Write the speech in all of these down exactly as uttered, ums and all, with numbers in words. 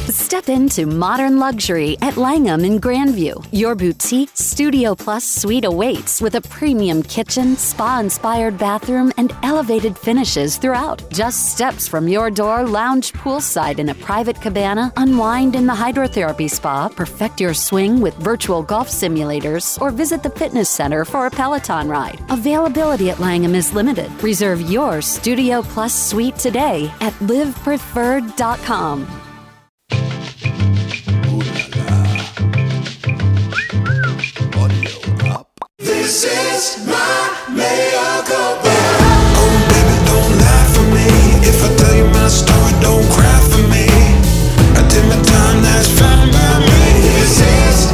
Step into modern luxury at Langham in Grandview. Your boutique Studio Plus suite awaits with a premium kitchen, spa-inspired bathroom, and elevated finishes throughout. Just steps from your door, lounge poolside in a private cabana, unwind in the hydrotherapy spa, perfect your swing with virtual golf simulators, or visit the fitness center for a Peloton ride. Availability at Langham is limited. Reserve your Studio Plus suite today at live preferred dot com. This is my mea culpa. Oh, baby, don't lie for me. If I tell you my story, don't cry for me. I did my time, that's fine by me. This is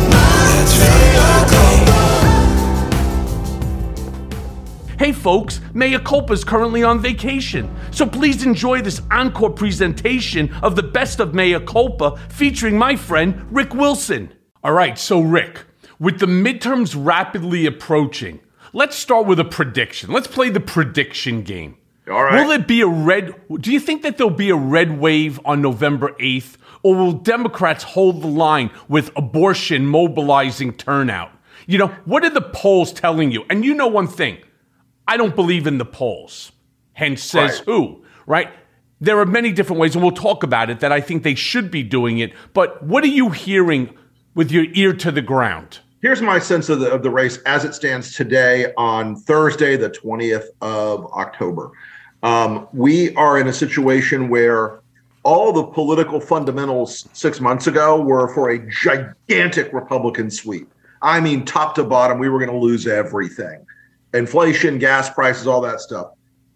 my mea culpa. Hey folks, Mea Culpa is currently on vacation, so please enjoy this encore presentation of the best of Mea Culpa featuring my friend Rick Wilson. All right, so Rick, with the midterms rapidly approaching, let's start with a prediction. Let's play the prediction game. All right. Will it be a red, do you think that there'll be a red wave on November eighth, or will Democrats hold the line with abortion mobilizing turnout? You know, what are the polls telling you? And you know one thing, I don't believe in the polls. Hence says Right. who, right? There are many different ways, and we'll talk about it, that I think they should be doing it. But what are you hearing with your ear to the ground? Here's my sense of the of the race as it stands today on Thursday, the twentieth of October. Um, we are in a situation where all the political fundamentals six months ago were for a gigantic Republican sweep. I mean, top to bottom, we were going to lose everything. Inflation, gas prices, all that stuff.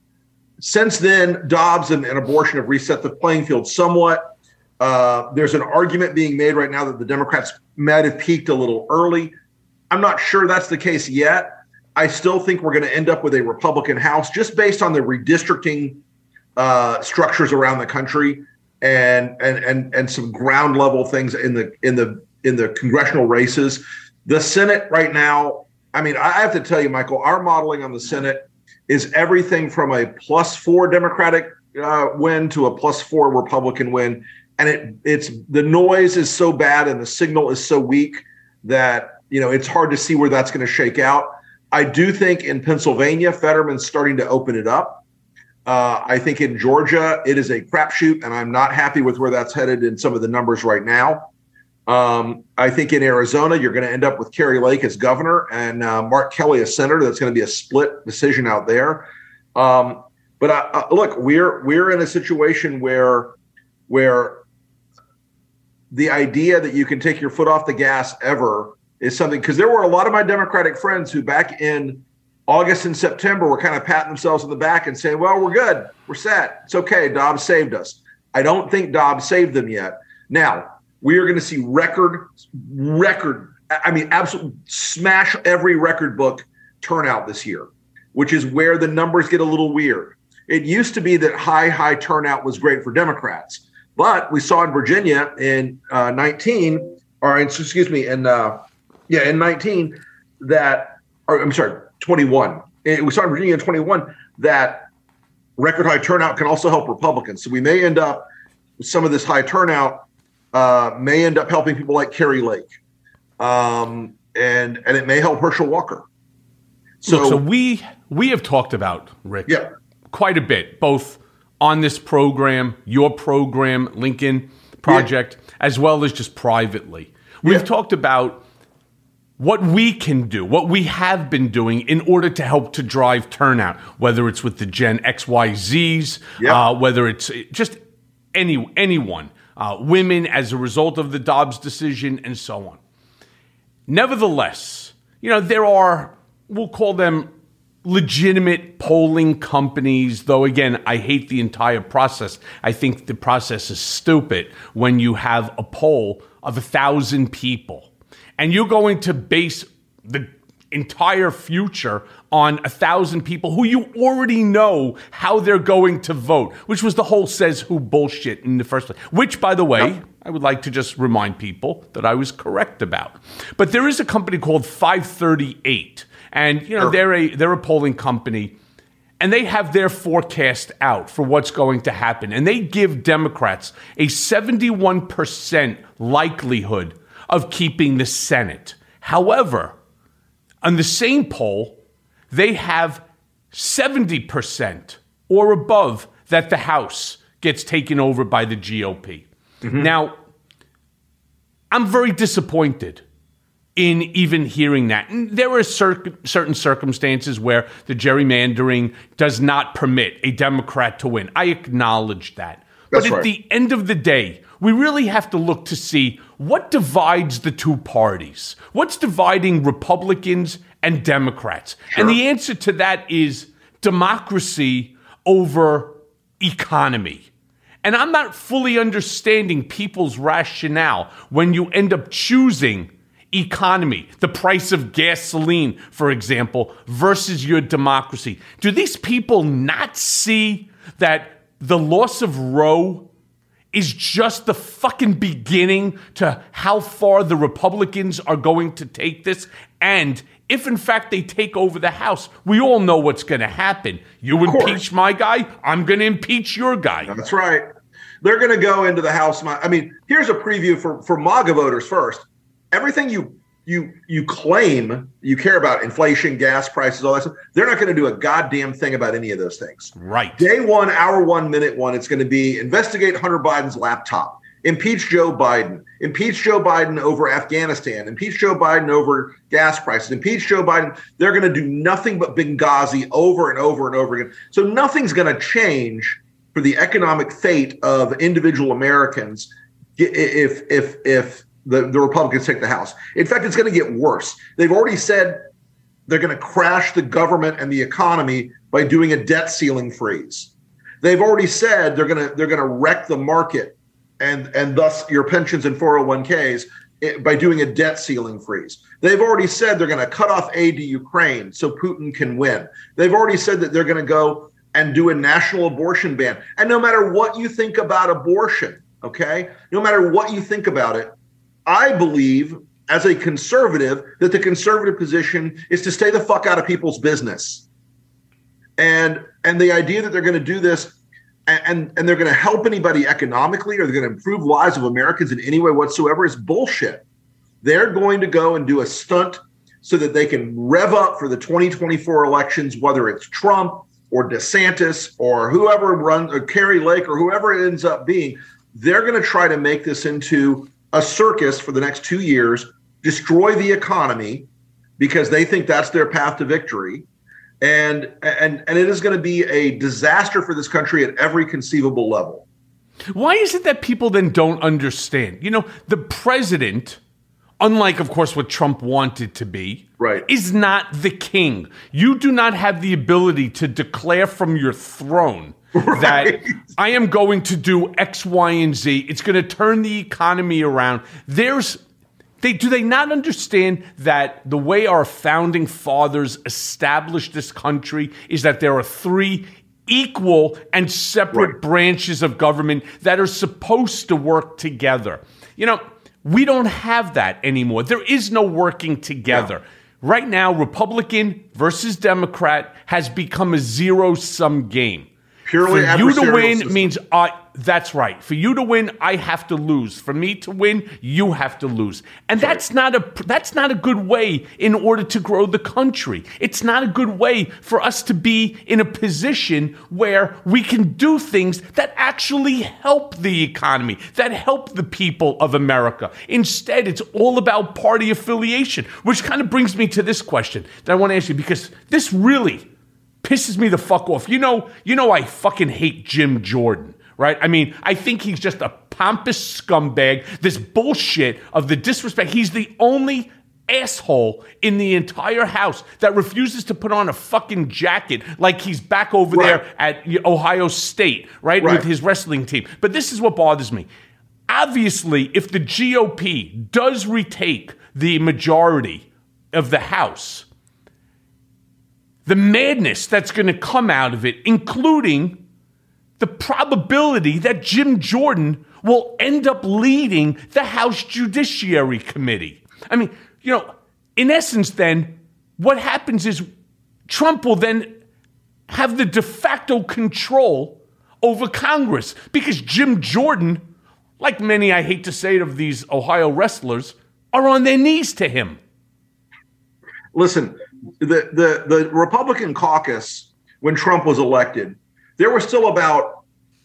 Since then, Dobbs and, and abortion have reset the playing field somewhat. Uh, there's an argument being made right now that the Democrats might have peaked a little early. I'm not sure that's the case yet. I still think we're going to end up with a Republican House just based on the redistricting uh, structures around the country and and and and some ground level things in the in the in the congressional races. The Senate right now, I mean, I have to tell you, Michael, our modeling on the Senate is everything from a plus four Democratic uh, win to a plus four Republican win. And it it's the noise is so bad and the signal is so weak that, you know, it's hard to see where that's going to shake out. I do think in Pennsylvania, Fetterman's starting to open it up. Uh, I think in Georgia, it is a crapshoot, and I'm not happy with where that's headed in some of the numbers right now. Um, I think in Arizona, you're going to end up with Kerry Lake as governor and uh, Mark Kelly as senator. That's going to be a split decision out there. Um, but uh, uh, look, we're we're in a situation where where the idea that you can take your foot off the gas ever is something, because there were a lot of my Democratic friends who back in August and September were kind of patting themselves on the back and saying, well, we're good. We're set. It's okay. Dobbs saved us. I don't think Dobbs saved them yet. Now, we are going to see record, record, I mean, absolute smash every record book turnout this year, which is where the numbers get a little weird. It used to be that high, high turnout was great for Democrats. But we saw in Virginia in uh, nineteen, or in, excuse me, in uh, yeah, in nineteen that, or I'm sorry, twenty-one. We saw in Virginia in twenty-one that record high turnout can also help Republicans. So we may end up with some of this high turnout uh, may end up helping people like Kerry Lake, um, and and it may help Herschel Walker. So, Look, so we we have talked about, Rick, yeah. quite a bit, both on this program, your program, Lincoln Project, yeah. as well as just privately. We've yeah. talked about what we can do, what we have been doing in order to help to drive turnout, whether it's with the Gen X Y Zs, yeah. uh, whether it's just any anyone, uh, women as a result of the Dobbs decision, and so on. Nevertheless, you know, there are, we'll call them legitimate polling companies, though, again, I hate the entire process. I think the process is stupid when you have a poll of a thousand people and you're going to base the entire future on a thousand people who you already know how they're going to vote, which was the whole says who bullshit in the first place, which, by the way, yep. I would like to just remind people that I was correct about. But there is a company called five thirty-eight. And, you know, sure. they're a they're a polling company, and they have their forecast out for what's going to happen. And they give Democrats a seventy-one percent likelihood of keeping the Senate. However, on the same poll, they have seventy percent or above that the House gets taken over by the G O P. Mm-hmm. Now, I'm very disappointed in even hearing that. And there are cir- certain circumstances where the gerrymandering does not permit a Democrat to win. I acknowledge that. That's but at right. the end of the day, we really have to look to see what divides the two parties. What's dividing Republicans and Democrats? Sure. And the answer to that is democracy over economy. And I'm not fully understanding people's rationale when you end up choosing economy, the price of gasoline, for example, versus your democracy. Do these people not see that the loss of Roe is just the fucking beginning to how far the Republicans are going to take this? And if, in fact, they take over the House, we all know what's going to happen. You impeach my guy, I'm going to impeach your guy. That's right. They're going to go into the House. I mean, here's a preview for, for MAGA voters first. Everything you you you claim you care about, inflation, gas prices, all that stuff, they're not going to do a goddamn thing about any of those things. Right. Day one, hour one, minute one, it's going to be investigate Hunter Biden's laptop, impeach Joe Biden, impeach Joe Biden over Afghanistan, impeach Joe Biden over gas prices, impeach Joe Biden. They're going to do nothing but Benghazi over and over and over again. So nothing's going to change for the economic fate of individual Americans if if if the, the Republicans take the House. In fact, it's going to get worse. They've already said they're going to crash the government and the economy by doing a debt ceiling freeze. They've already said they're going to they're going to wreck the market and and thus your pensions and four oh one k's by doing a debt ceiling freeze. They've already said they're going to cut off aid to Ukraine so Putin can win. They've already said that they're going to go and do a national abortion ban. And no matter what you think about abortion, okay, no matter what you think about it, I believe as a conservative that the conservative position is to stay the fuck out of people's business. And and the idea that they're going to do this and, and, and they're going to help anybody economically or they're going to improve lives of Americans in any way whatsoever is bullshit. They're going to go and do a stunt so that they can rev up for the twenty twenty-four elections, whether it's Trump or DeSantis or whoever runs, or Carrie Lake or whoever it ends up being. They're going to try to make this into a circus for the next two years, destroy the economy because they think that's their path to victory. And and and it is going to be a disaster for this country at every conceivable level. Why is it that people then don't understand? You know, the president, unlike, of course, what Trump wanted to be, right, is not the king. You do not have the ability to declare from your throne right. that I am going to do X, Y, and Z. It's going to turn the economy around. There's They, do they not understand that the way our founding fathers established this country is that there are three equal and separate right. branches of government that are supposed to work together? You know, we don't have that anymore. There is no working together. Yeah. Right now, Republican versus Democrat has become a zero-sum game. Purely For you to win system. means I. That's right. For you to win, I have to lose. For me to win, you have to lose. And Sorry. that's not a that's not a good way in order to grow the country. It's not a good way for us to be in a position where we can do things that actually help the economy, that help the people of America. Instead, it's all about party affiliation, which kind of brings me to this question that I want to ask you, because this really pisses me the fuck off. You know, you know I fucking hate Jim Jordan. Right? I mean, I think he's just a pompous scumbag. This bullshit of the disrespect. He's the only asshole in the entire House that refuses to put on a fucking jacket like he's back over right. there at Ohio State, right? right? With his wrestling team. But this is what bothers me. Obviously, if the G O P does retake the majority of the House, the madness that's going to come out of it, including the probability that Jim Jordan will end up leading the House Judiciary Committee. I mean, you know, in essence, then, what happens is Trump will then have the de facto control over Congress because Jim Jordan, like many, I hate to say it, of these Ohio wrestlers, are on their knees to him. Listen, the, the, the Republican caucus, when Trump was elected, there were still about,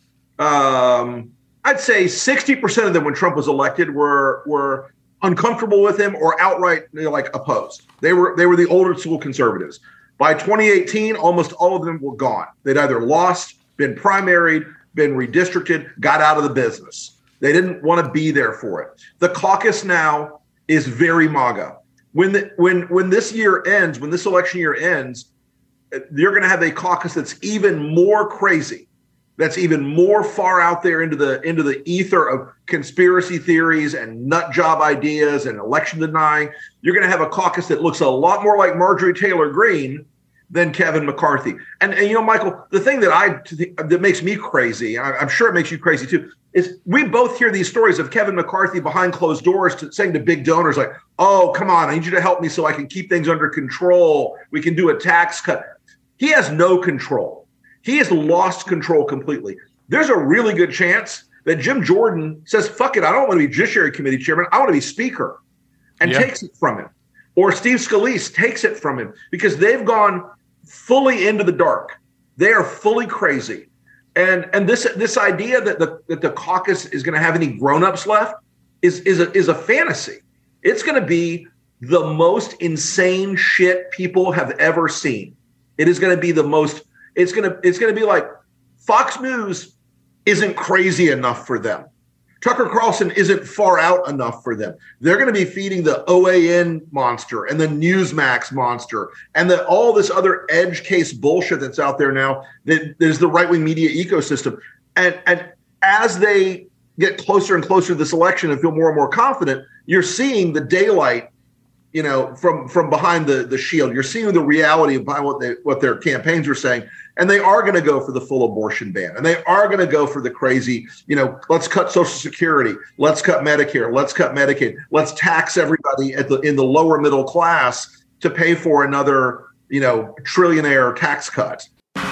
um, I'd say sixty percent of them when Trump was elected were were uncomfortable with him or outright, you know, like opposed. They were they were the older school conservatives. By twenty eighteen, almost all of them were gone. They'd either lost, been primaried, been redistricted, got out of the business. They didn't want to be there for it. The caucus now is very MAGA. When the, when when this year ends, when this election year ends, you're going to have a caucus that's even more crazy, that's even more far out there into the into the ether of conspiracy theories and nut job ideas and election denying. You're going to have a caucus that looks a lot more like Marjorie Taylor Greene than Kevin McCarthy. And, and you know, Michael, the thing that I that makes me crazy, and I'm sure it makes you crazy too, is we both hear these stories of Kevin McCarthy behind closed doors to, saying to big donors like, oh, come on, I need you to help me so I can keep things under control. We can do a tax cut. He has no control. He has lost control completely. There's a really good chance that Jim Jordan says, fuck it, I don't want to be Judiciary Committee chairman. I want to be speaker, and yeah. takes it from him. Or Steve Scalise takes it from him because they've gone fully into the dark. They are fully crazy. And and this this idea that the that the caucus is going to have any grown-ups left is is a, is a fantasy. It's going to be the most insane shit people have ever seen. It is going to be the most it's going to it's going to be like Fox News isn't crazy enough for them. Tucker Carlson isn't far out enough for them. They're going to be feeding the O A N monster and the Newsmax monster and the, all this other edge case bullshit that's out there now that is the right-wing media ecosystem. And, and as they get closer and closer to this election and feel more and more confident, you're seeing the daylight, you know, from, from behind the, the shield. You're seeing the reality of behind what they, what their campaigns are saying. And they are going to go for the full abortion ban. And they are going to go for the crazy, you know, let's cut Social Security. Let's cut Medicare. Let's cut Medicaid. Let's tax everybody at the in the lower middle class to pay for another, you know, trillionaire tax cut.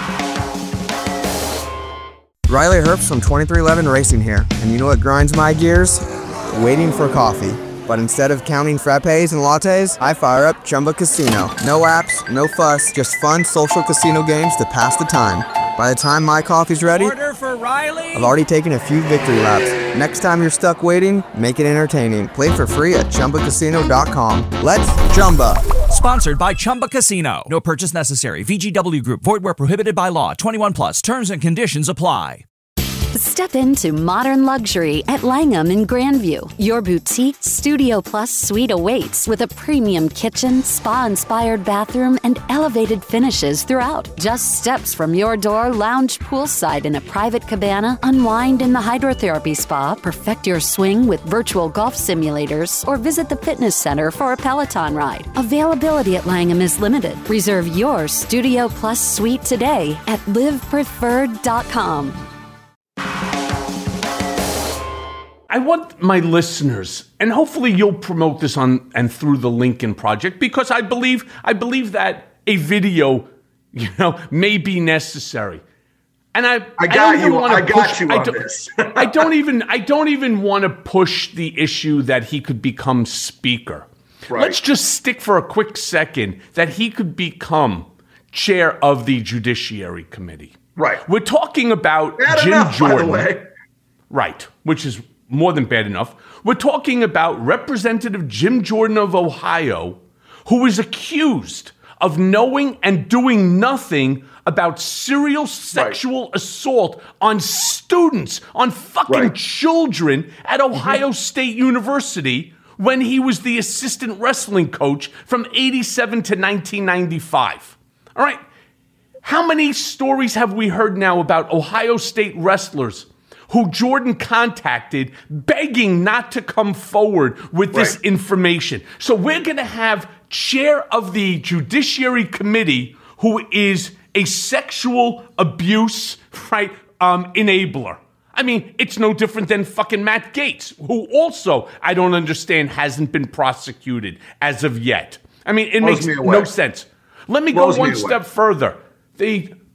Riley Herbst from twenty-three eleven Racing here. And you know what grinds my gears? Waiting for coffee. But instead of counting frappes and lattes, I fire up Chumba Casino. No apps, no fuss, just fun social casino games to pass the time. By the time my coffee's ready, order for Riley. I've already taken a few victory laps. Next time you're stuck waiting, make it entertaining. Play for free at Chumba Casino dot com. Let's Chumba. Sponsored by Chumba Casino. No purchase necessary. V G W Group. Void where prohibited by law. twenty-one plus. Terms and conditions apply. Step into modern luxury at Langham in Grandview. Your boutique Studio Plus suite awaits with a premium kitchen, spa-inspired bathroom, and elevated finishes throughout. Just steps from your door, lounge poolside in a private cabana, unwind in the hydrotherapy spa, perfect your swing with virtual golf simulators, or visit the fitness center for a Peloton ride. Availability at Langham is limited. Reserve your Studio Plus suite today at live preferred dot com. I want my listeners, and hopefully you'll promote this on and through the Lincoln Project, because I believe I believe that a video, you know, may be necessary. And I, I got I you. I got push, you I on don't, this. I don't even I don't even want to push the issue that he could become speaker. Right. Let's just stick for a quick second that he could become chair of the Judiciary Committee. Right. We're talking about Bad Jim enough, Jordan. by the way. Right, which is more than bad enough. We're talking about Representative Jim Jordan of Ohio, who is accused of knowing and doing nothing about serial sexual right. assault on students, on fucking right. children at Ohio mm-hmm. State University when he was the assistant wrestling coach from eighty-seven to nineteen ninety-five. All right, how many stories have we heard now about Ohio State wrestlers who Jordan contacted begging not to come forward with this right. information? So we're going to have chair of the Judiciary Committee who is a sexual abuse right um, enabler. I mean, it's no different than fucking Matt Gaetz, who also, I don't understand, hasn't been prosecuted as of yet. I mean, it Blows makes me no sense. Let me Blows go one me step further. The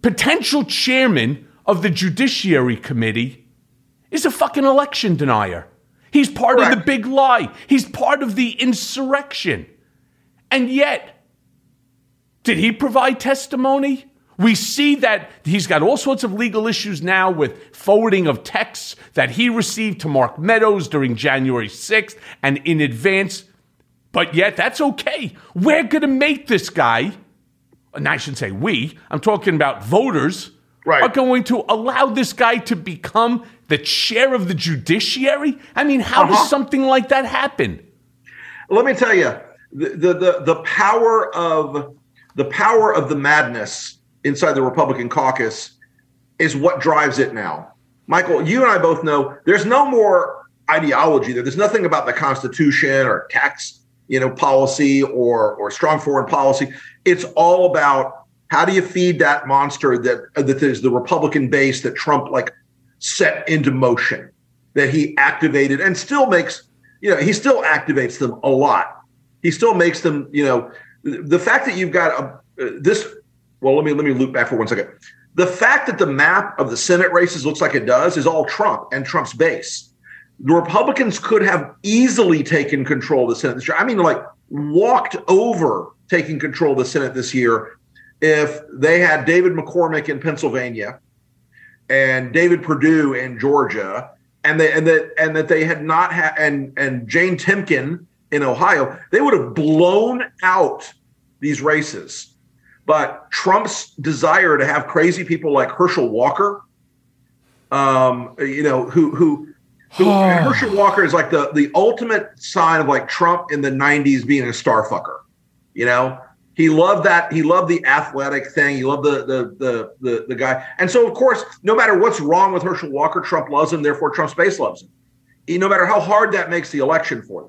potential chairman of the Judiciary Committee is a fucking election denier. He's part Correct. of the big lie. He's part of the insurrection. And yet, did he provide testimony? We see that he's got all sorts of legal issues now with forwarding of texts that he received to Mark Meadows during January sixth and in advance. But yet, that's okay. We're going to make this guy, and I shouldn't say we, I'm talking about voters, right. are going to allow this guy to become the chair of the judiciary? I mean, how uh-huh. does something like that happen? Let me tell you, the, the, the, the power of the power of the madness inside the Republican caucus is what drives it now. Michael, you and I both know there's no more ideology there. There's nothing about the Constitution or tax, you know, policy or or strong foreign policy. It's all about how do you feed that monster that that is the Republican base that Trump like set into motion, that he activated and still makes, you know, he still activates them a lot. He still makes them, you know, the fact that you've got a, uh, this. Well, let me let me loop back for one second. The fact that the map of the Senate races looks like it does is all Trump and Trump's base. The Republicans could have easily taken control of the Senate this year. I mean, like walked over taking control of the Senate this year if they had David McCormick in Pennsylvania and David Perdue in Georgia, and they and that and that they had not had and and Jane Timken in Ohio. They would have blown out these races. But Trump's desire to have crazy people like Herschel Walker, um, you know, who who, who Herschel Walker is like the the ultimate sign of like Trump in the nineties being a starfucker. You know, he loved that. He loved the athletic thing. He loved the the the the, the guy. And so, of course, no matter what's wrong with Herschel Walker, Trump loves him. Therefore, Trump's base loves him. He, no matter how hard that makes the election for them.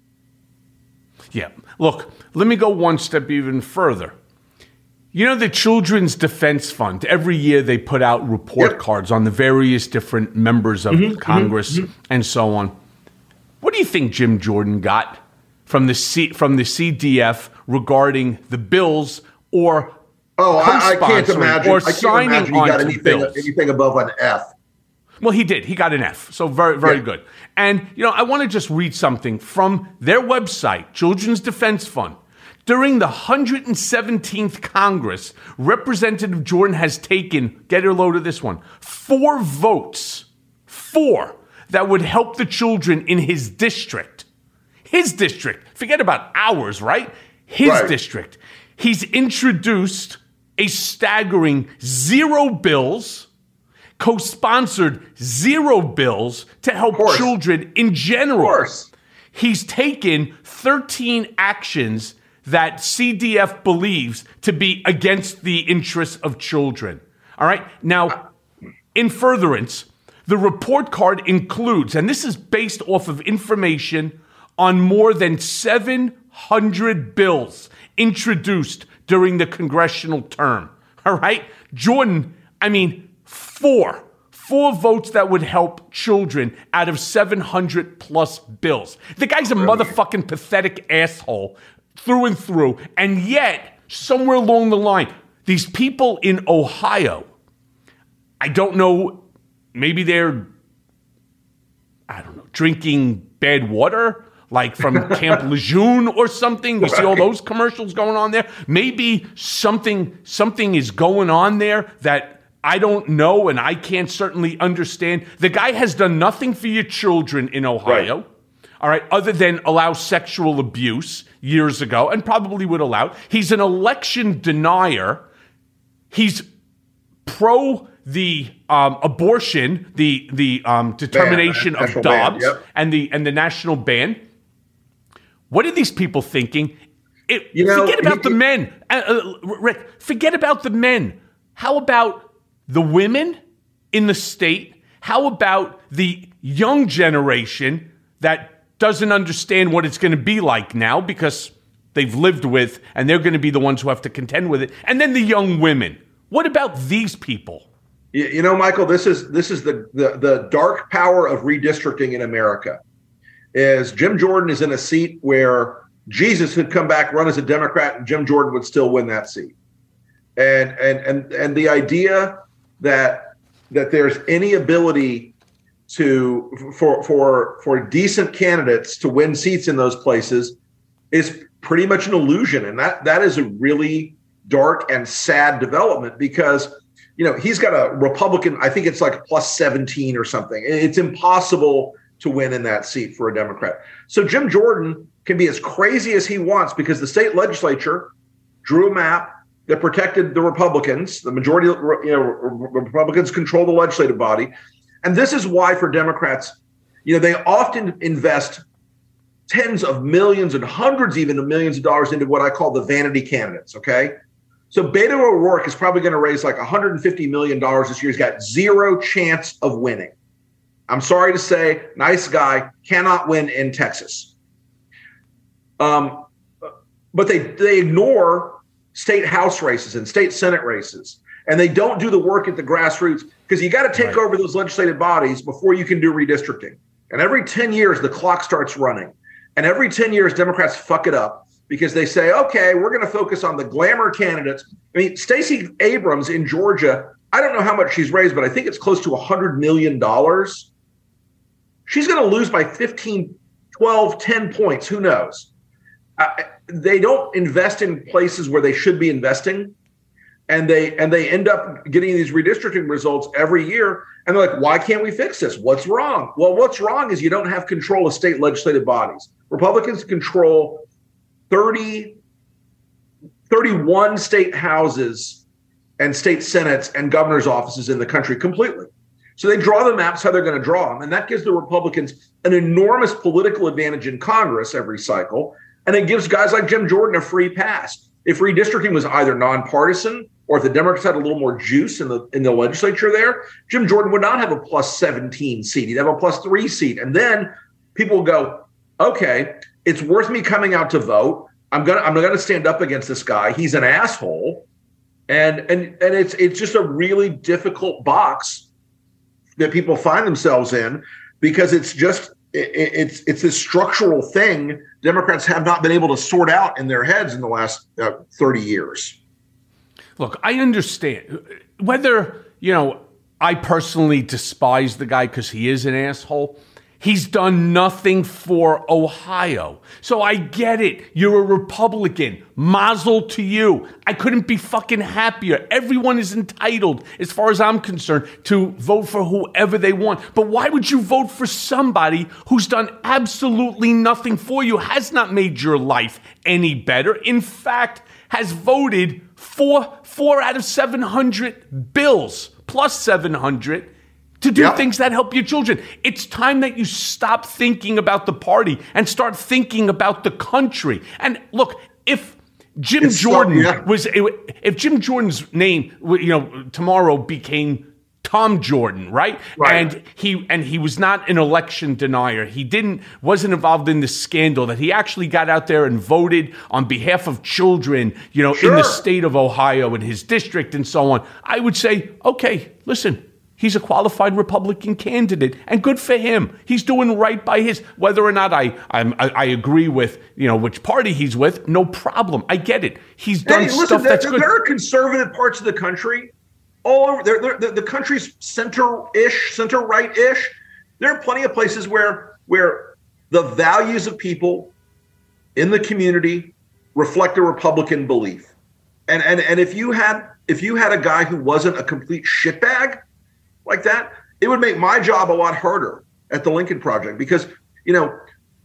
Yeah. Look, let me go one step even further. You know, the Children's Defense Fund, every year they put out report yep. cards on the various different members of mm-hmm, Congress mm-hmm. and so on. What do you think Jim Jordan got from the C, from the C D F regarding the bills or oh, I, I can't imagine or I can't signing imagine he on got to anything, bills? anything above an F. Well, he did. He got an F. So very, very yeah. good. And, you know, I want to just read something from their website, Children's Defense Fund. During the one hundred seventeenth Congress, Representative Jordan has taken, get a load of this one, four votes, four, that would help the children in his district. His district. Forget about ours, right? His right. district. He's introduced a staggering zero bills, co-sponsored zero bills to help children in general. Of course. He's taken thirteen actions that C D F believes to be against the interests of children. All right? Now, in furtherance, the report card includes, and this is based off of information on more than seven hundred bills introduced during the congressional term. All right? Jordan, I mean, four. Four votes that would help children out of seven hundred plus bills. The guy's a motherfucking pathetic asshole through and through. And yet, somewhere along the line, these people in Ohio, I don't know, maybe they're, I don't know, drinking bad water, like from Camp Lejeune or something. You see all those commercials going on there. Maybe something something is going on there that I don't know and I can't certainly understand. The guy has done nothing for your children in Ohio. Right. All right, other than allow sexual abuse years ago, and probably would allow. He's an election denier. He's pro the um, abortion, the the um, determination ban, of Dobbs, ban, yep. and the and the national ban. What are these people thinking? It, you know, forget about he, the men, uh, uh, Rick. Forget about the men. How about the women in the state? How about the young generation that doesn't understand what it's going to be like now because they've lived with, and they're going to be the ones who have to contend with it. And then the young women. What about these people? You know, Michael, this is this is the the, the dark power of redistricting in America. Is Jim Jordan is in a seat where Jesus could come back, run as a Democrat, and Jim Jordan would still win that seat. And and and and the idea that that there's any ability to for for for decent candidates to win seats in those places is pretty much an illusion. And that that is a really dark and sad development, because you know he's got a Republican, I think it's like plus seventeen or something. It's impossible to win in that seat for a Democrat. So Jim Jordan can be as crazy as he wants, because the state legislature drew a map that protected the Republicans. The majority of you know Republicans control the legislative body. And this is why for Democrats, you know, they often invest tens of millions and hundreds even of millions of dollars into what I call the vanity candidates, okay? So Beto O'Rourke is probably going to raise like one hundred fifty million dollars this year. He's got zero chance of winning. I'm sorry to say, nice guy, cannot win in Texas. Um, but they they ignore state house races and state senate races. And they don't do the work at the grassroots, because you got to take right. over those legislative bodies before you can do redistricting. And every ten years, the clock starts running. And every ten years, Democrats fuck it up because they say, okay, we're going to focus on the glamour candidates. I mean, Stacey Abrams in Georgia, I don't know how much she's raised, but I think it's close to one hundred million dollars. She's going to lose by fifteen, twelve, ten points. Who knows? Uh, they don't invest in places where they should be investing. And they and they end up getting these redistricting results every year. And they're like, why can't we fix this? What's wrong? Well, what's wrong is you don't have control of state legislative bodies. Republicans control thirty, thirty-one state houses and state senates and governor's offices in the country completely. So they draw the maps how they're going to draw them. And that gives the Republicans an enormous political advantage in Congress every cycle. And it gives guys like Jim Jordan a free pass. If redistricting was either nonpartisan, or if the Democrats had a little more juice in the in the legislature there, Jim Jordan would not have a plus seventeen seat. He'd have a plus three seat. And then people will go, okay, it's worth me coming out to vote. I'm gonna I'm gonna stand up against this guy. He's an asshole. And and and it's it's just a really difficult box that people find themselves in, because it's just it, it's it's this structural thing Democrats have not been able to sort out in their heads in the last uh, thirty years. Look, I understand whether, you know, I personally despise the guy because he is an asshole. He's done nothing for Ohio. So I get it. You're a Republican. Mazel to you. I couldn't be fucking happier. Everyone is entitled, as far as I'm concerned, to vote for whoever they want. But why would you vote for somebody who's done absolutely nothing for you, has not made your life any better, in fact, has voted for four out of seven hundred bills, plus seven hundred, to do yep. things that help your children? It's time that you stop thinking about the party and start thinking about the country. And look, if Jim it's Jordan so, yeah. was, if Jim Jordan's name, you know, tomorrow became Tom Jordan, right? right? And he and he was not an election denier. He didn't wasn't involved in the scandal, that he actually got out there and voted on behalf of children, you know, sure. in the state of Ohio, in his district and so on. I would say, okay, listen, he's a qualified Republican candidate, and good for him. He's doing right by his, whether or not I I'm, I, I agree with, you know, which party he's with, no problem. I get it. He's done hey, listen, stuff there, that's good. There are conservative parts of the country all over. They're, they're, the country's center-ish, center-right-ish. There are plenty of places where where the values of people in the community reflect a Republican belief. And and and if you had if you had a guy who wasn't a complete shitbag like that, it would make my job a lot harder at the Lincoln Project, because, you know,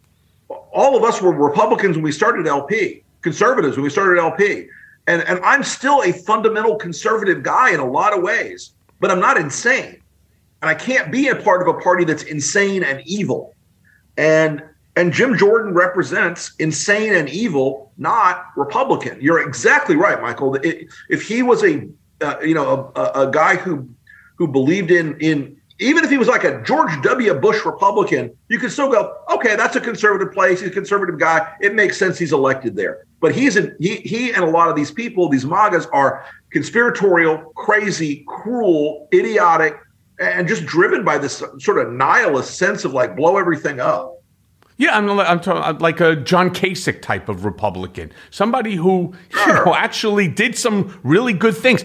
all of us were Republicans when we started L P, conservatives when we started L P. And, and I'm still a fundamental conservative guy in a lot of ways, but I'm not insane. And I can't be a part of a party that's insane and evil. And and Jim Jordan represents insane and evil, not Republican. You're exactly right, Michael. It, if he was a uh, you know a, a guy who who believed in in even if he was like a George W. Bush Republican, you could still go, okay, that's a conservative place. He's a conservative guy. It makes sense he's elected there. But he's in, he he and a lot of these people, these MAGAs, are conspiratorial, crazy, cruel, idiotic, and just driven by this sort of nihilist sense of like blow everything up. Yeah, I'm, I'm talking like a John Kasich type of Republican, somebody who you know, actually did some really good things.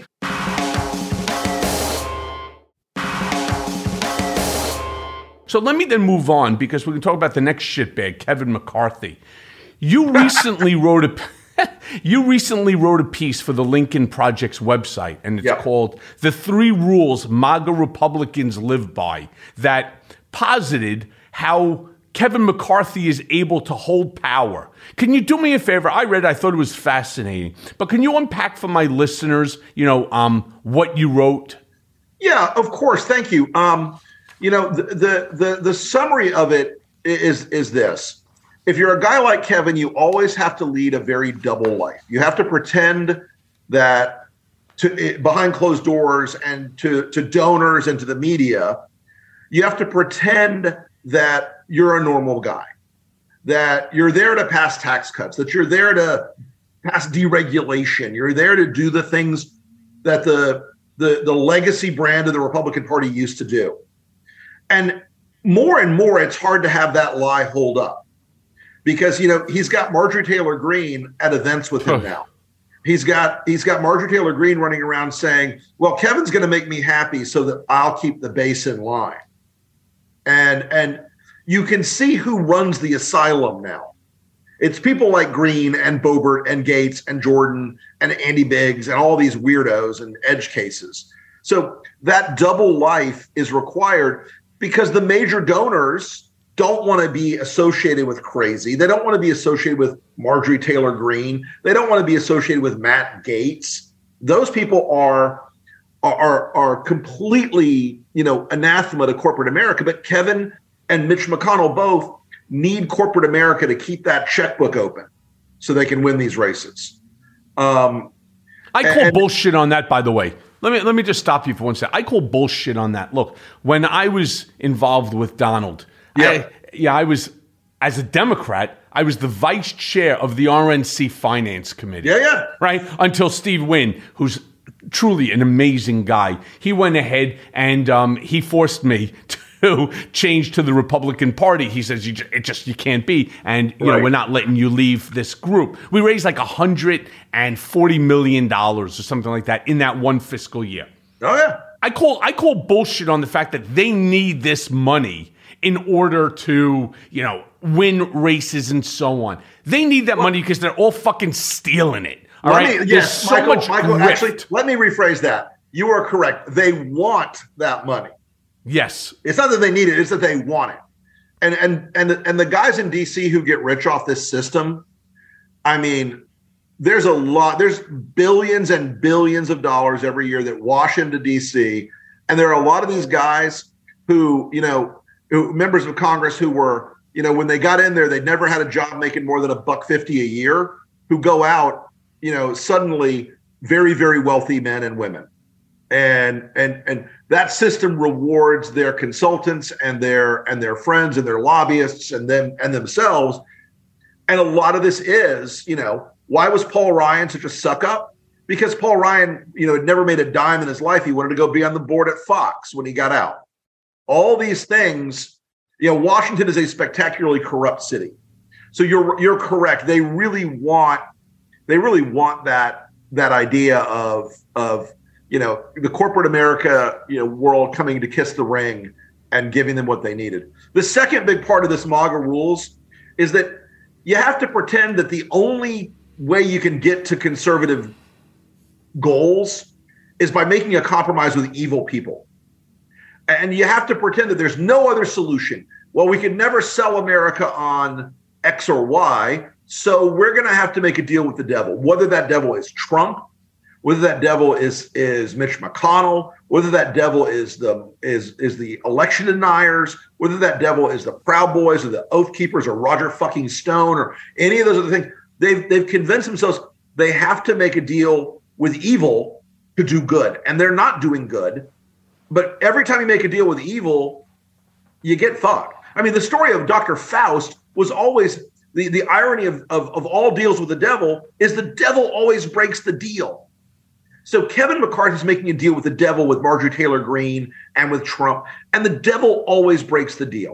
So let me then move on, because we can talk about the next shitbag, Kevin McCarthy. You recently wrote a you recently wrote a piece for the Lincoln Project's website, and it's yep. called "The Three Rules MAGA Republicans Live By," that posited how Kevin McCarthy is able to hold power. Can you do me a favor? I read it, I thought it was fascinating, but can you unpack for my listeners, you know, um, what you wrote? Yeah, of course. Thank you. Um, you know, the, the the the summary of it is is this. If you're a guy like Kevin, you always have to lead a very double life. You have to pretend that to behind closed doors and to, to donors and to the media, you have to pretend that you're a normal guy, that you're there to pass tax cuts, that you're there to pass deregulation, you're there to do the things that the the, the legacy brand of the Republican Party used to do. And more and more, it's hard to have that lie hold up. Because, you know, he's got Marjorie Taylor Greene at events with him now. He's got he's got Marjorie Taylor Greene running around saying, well, Kevin's going to make me happy so that I'll keep the base in line. And and you can see who runs the asylum now. It's people like Greene and Boebert and Gates and Jordan and Andy Biggs and all these weirdos and edge cases. So that double life is required because the major donors don't want to be associated with crazy. They don't want to be associated with Marjorie Taylor Greene. They don't want to be associated with Matt Gaetz. Those people are are are completely, you know, anathema to corporate America. But Kevin and Mitch McConnell both need corporate America to keep that checkbook open so they can win these races. Um, I call and, bullshit on that, by the way. Let me let me just stop you for one second. I call bullshit on that. Look, when I was involved with Donald, Yeah. I, yeah, I was, as a Democrat, I was the vice chair of the R N C Finance Committee. Yeah, yeah. Right? Until Steve Wynn, who's truly an amazing guy, he went ahead and um, he forced me to change to the Republican Party. He says, you just, it just, you can't be. And, you Right. know, we're not letting you leave this group. We raised like one hundred forty million dollars or something like that in that one fiscal year. Oh, yeah. I call I call bullshit on the fact that they need this money in order to, you know, win races and so on. They need that money because they're all fucking stealing it. All Let right? me, There's yes, so Michael, much Michael, grift. actually, let me rephrase that. You are correct. They want that money. Yes. It's not that they need it, it's that they want it. And and and and the guys in D C who get rich off this system, I mean, there's a lot, there's billions and billions of dollars every year that wash into D C. And there are a lot of these guys who, you know, who, members of Congress who were, you know, when they got in there, they'd never had a job making more than a buck fifty a year, who go out, you know, suddenly very, very wealthy men and women. And and and that system rewards their consultants and their and their friends and their lobbyists and them and themselves. And a lot of this is, you know, why was Paul Ryan such a suck up? Because Paul Ryan, you know, had never made a dime in his life. He wanted to go be on the board at Fox when he got out. All these things, you know, Washington is a spectacularly corrupt city. So you're you're correct. They really want they really want that that idea of of you know the corporate America you know world coming to kiss the ring and giving them what they needed. The second big part of this MAGA rules is that you have to pretend that the only way you can get to conservative goals is by making a compromise with evil people. And you have to pretend that there's no other solution. Well, we could never sell America on X or Y, so we're going to have to make a deal with the devil, whether that devil is Trump, whether that devil is is Mitch McConnell, whether that devil is the is is the election deniers, whether that devil is the Proud Boys or the Oath Keepers or Roger fucking Stone or any of those other things. They've they've convinced themselves they have to make a deal with evil to do good, and they're not doing good. But every time you make a deal with evil, you get fucked. I mean, the story of Doctor Faust was always the, the irony of, of, of all deals with the devil is the devil always breaks the deal. So Kevin McCarthy's making a deal with the devil with Marjorie Taylor Greene and with Trump, and the devil always breaks the deal.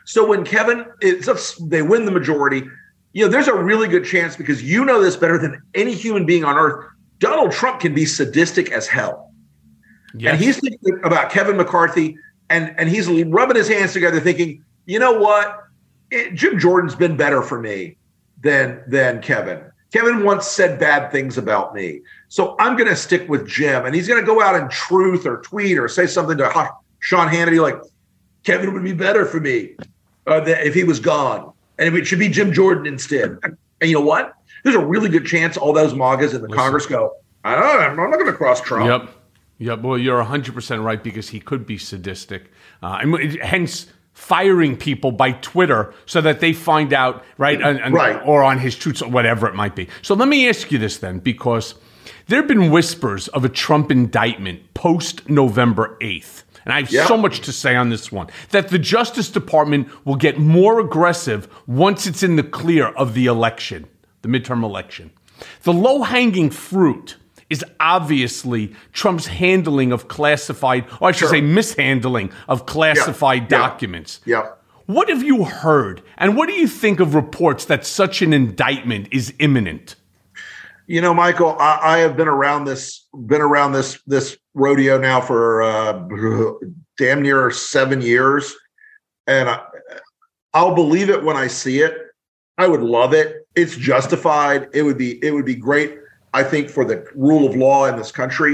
So when Kevin, it's, they win the majority, you know, there's a really good chance, because you know this better than any human being on earth, Donald Trump can be sadistic as hell. Yes. And he's thinking about Kevin McCarthy, and, and he's rubbing his hands together thinking, you know what? It, Jim Jordan's been better for me than, than Kevin. Kevin once said bad things about me. So I'm going to stick with Jim. And he's going to go out in truth or tweet or say something to Sean Hannity like, Kevin would be better for me uh, if he was gone. And it should be Jim Jordan instead. And you know what? There's a really good chance all those MAGAs in the Listen. Congress go, I don't know, I'm not going to cross Trump. Yep. Yep. Well, you're one hundred percent right, because he could be sadistic. Uh, and hence firing people by Twitter so that they find out, right? And, and, right. Or on his tweets, or whatever it might be. So let me ask you this then, because there have been whispers of a Trump indictment post-November eighth. And I have yeah. so much to say on this one, that the Justice Department will get more aggressive once it's in the clear of the election, the midterm election. The low-hanging fruit is obviously Trump's handling of classified, or I should sure. say mishandling of classified yeah. documents. Yeah. yeah. What have you heard, and what do you think of reports that such an indictment is imminent? You know, Michael, I, I have been around this, been around this, this rodeo now for uh, damn near seven years, and I, I'll believe it when I see it. I would love it. It's justified. It would be, it would be great, I think, for the rule of law in this country.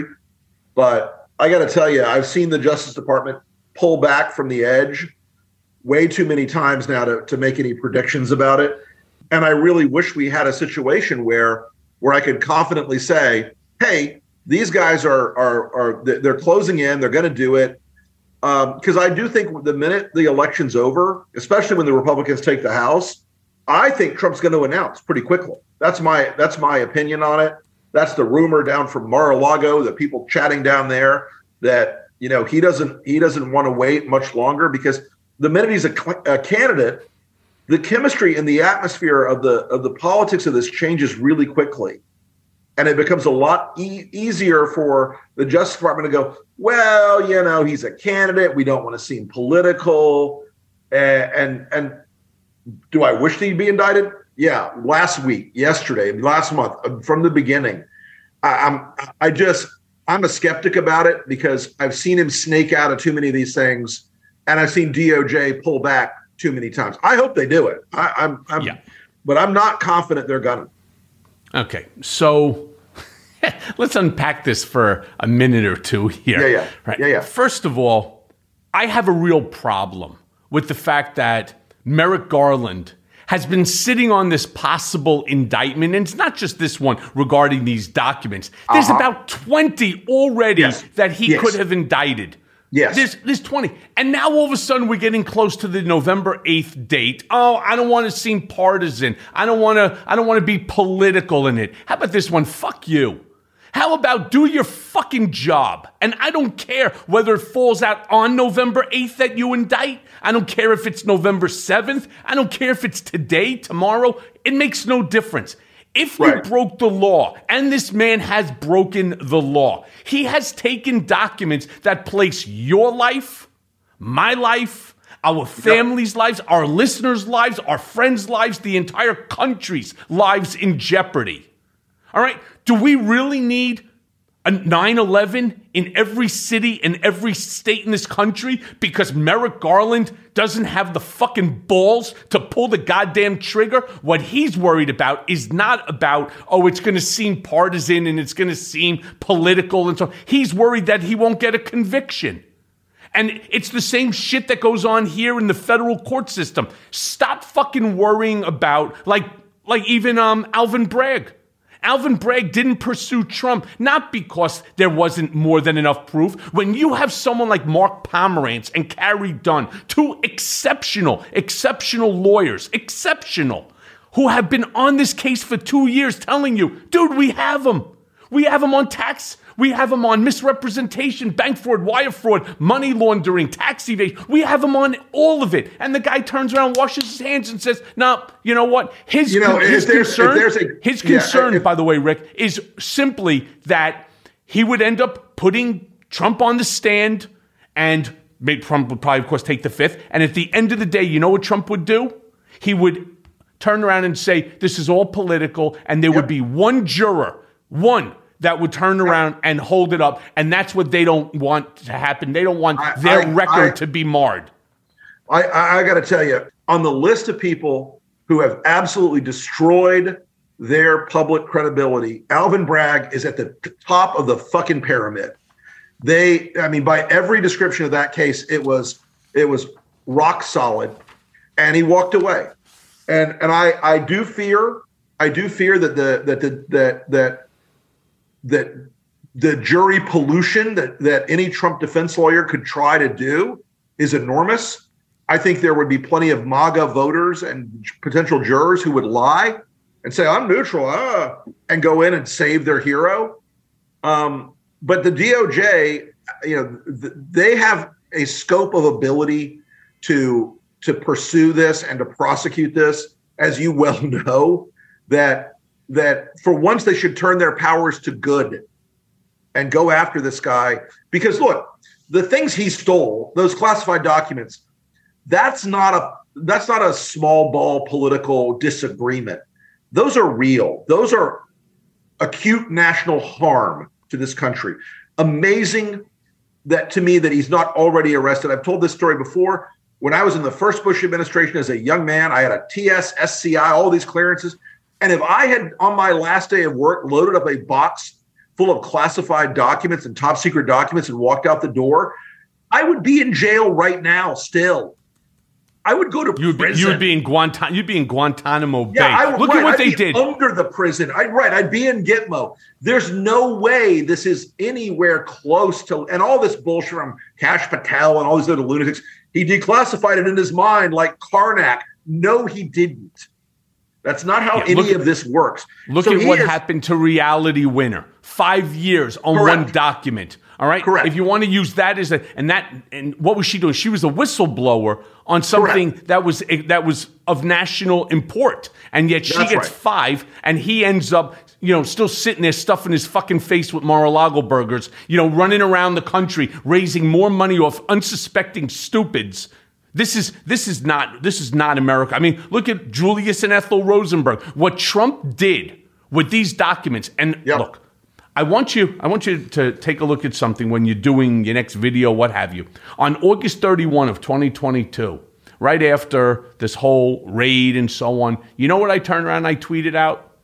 But I got to tell you, I've seen the Justice Department pull back from the edge way too many times now to, to make any predictions about it. And I really wish we had a situation where where I could confidently say, hey, these guys are are are they're closing in, they're going to do it. Because um, I do think the minute the election's over, especially when the Republicans take the House, I think Trump's going to announce pretty quickly. That's my that's my opinion on it. That's the rumor down from Mar-a-Lago, the people chatting down there, that you know he doesn't he doesn't want to wait much longer, because the minute he's a, a candidate, the chemistry and the atmosphere of the of the politics of this changes really quickly. And it becomes a lot e- easier for the Justice Department to go, well, you know, he's a candidate. We don't want to seem political. And, and, and do I wish he'd be indicted? Yeah. Last week, yesterday, last month, from the beginning, I, I'm, I just, I'm a skeptic about it, because I've seen him snake out of too many of these things. And I've seen D O J pull back too many times. I hope they do it. I, I'm, I'm yeah. but I'm not confident they're gonna. Okay, so let's unpack this for a minute or two here. Yeah, yeah, right. yeah, yeah. First of all, I have a real problem with the fact that Merrick Garland has been sitting on this possible indictment, and it's not just this one regarding these documents. There's uh-huh. about twenty already yes. that he yes. could have indicted. Yes. There's, there's twenty. And now all of a sudden we're getting close to the November eighth date. Oh, I don't want to seem partisan. I don't want to I don't want to be political in it. How about this one? Fuck you. How about do your fucking job? And I don't care whether it falls out on November eighth that you indict. I don't care if it's November seventh. I don't care if it's today, tomorrow. It makes no difference. If you right. broke the law, and this man has broken the law, he has taken documents that place your life, my life, our family's yep. lives, our listeners' lives, our friends' lives, the entire country's lives in jeopardy. All right? Do we really need a nine eleven in every city and every state in this country because Merrick Garland doesn't have the fucking balls to pull the goddamn trigger? What he's worried about is not about, oh, it's going to seem partisan and it's going to seem political and so on. He's worried that he won't get a conviction. And it's the same shit that goes on here in the federal court system. Stop fucking worrying about, like, like even um, Alvin Bragg. Alvin Bragg didn't pursue Trump, not because there wasn't more than enough proof. When you have someone like Mark Pomerantz and Carrie Dunn, two exceptional, exceptional lawyers, exceptional, who have been on this case for two years telling you, dude, we have them. We have them on tax. We have them on misrepresentation, bank fraud, wire fraud, money laundering, tax evasion. We have them on all of it. And the guy turns around, washes his hands and says, no, you know what? His, you know, his there's, concern, there's a, his concern yeah, if, by the way, Rick, is simply that he would end up putting Trump on the stand and maybe Trump would probably, of course, take the fifth. And at the end of the day, you know what Trump would do? He would turn around and say, this is all political, and there yep. would be one juror, one, that would turn around and hold it up. And that's what they don't want to happen. They don't want I, their I, record I, to be marred. I, I, I got to tell you, on the list of people who have absolutely destroyed their public credibility, Alvin Bragg is at the top of the fucking pyramid. They, I mean, by every description of that case, it was it was rock solid, and he walked away. And and I I do fear I do fear that the that the that that that the jury pollution that that any Trump defense lawyer could try to do is enormous. I think there would be plenty of MAGA voters and potential jurors who would lie and say, I'm neutral, ah, and go in and save their hero. Um, but the D O J, you know, th- they have a scope of ability to to pursue this and to prosecute this, as you well know, that that for once they should turn their powers to good and go after this guy. Because look, the things he stole, those classified documents, that's not a that's not a small ball political disagreement. Those are real. Those are acute national harm to this country. Amazing that to me that he's not already arrested. I've told this story before. When I was in the first Bush administration as a young man, I had a T S, S C I, all these clearances. And if I had, on my last day of work, loaded up a box full of classified documents and top secret documents and walked out the door, I would be in jail right now still. I would go to you would prison. Be, you would be in Guantanamo. You'd be in Guantanamo Bay. Yeah, I would, Look right, at what I'd they be did under the prison. I'd right. I'd be in Gitmo. There's no way this is anywhere close to. And all this bullshit from Kash Patel and all these other lunatics. He declassified it in his mind like Karnak. No, he didn't. That's not how yeah, any at, of this works. Look so at what is, happened to Reality Winner. Five years on correct. one document. All right. Correct. If you want to use that as a and that and what was she doing? She was a whistleblower on something correct. that was that was of national import, and yet she That's gets right. five, and he ends up, you know, still sitting there stuffing his fucking face with Mar-a-Lago burgers, you know, running around the country raising more money off unsuspecting stupids. This is this is not this is not America. I mean, look at Julius and Ethel Rosenberg. What Trump did with these documents, and yep. look. I want you I want you to take a look at something when you're doing your next video, what have you. On August thirty-first of twenty twenty-two, right after this whole raid and so on, you know what I turned around and I tweeted out?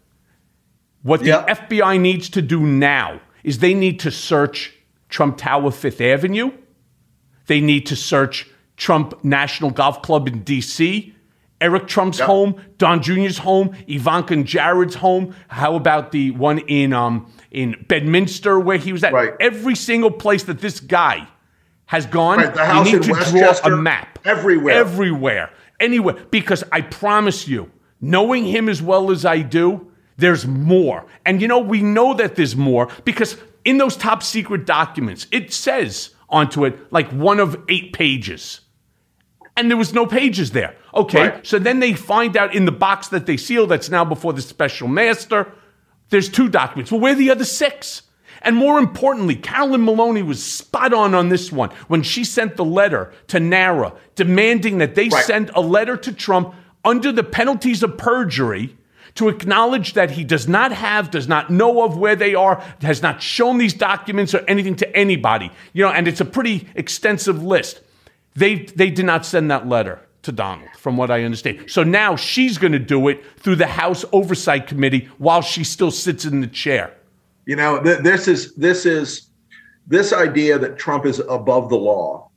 What the yep. F B I needs to do now is they need to search Trump Tower Fifth Avenue. They need to search Trump National Golf Club in D C, Eric Trump's yep. home, Don Junior's home, Ivanka and Jared's home. How about the one in um in Bedminster where he was at? Right. Every single place that this guy has gone, right. the house you need in to Westchester, draw a map. Everywhere. Everywhere. Anywhere. Because I promise you, knowing him as well as I do, there's more. And you know, we know that there's more because in those top secret documents, it says onto it like one of eight pages. And there was no pages there. Okay, right. So then they find out in the box that they sealed that's now before the special master, there's two documents. Well, where are the other six? And more importantly, Carolyn Maloney was spot on on this one when she sent the letter to NARA demanding that they right. send a letter to Trump under the penalties of perjury to acknowledge that he does not have, does not know of where they are, has not shown these documents or anything to anybody. You know, and it's a pretty extensive list. They they did not send that letter to Donald, from what I understand. So now she's going to do it through the House Oversight Committee while she still sits in the chair. You know, th- this is this is this idea that Trump is above the law.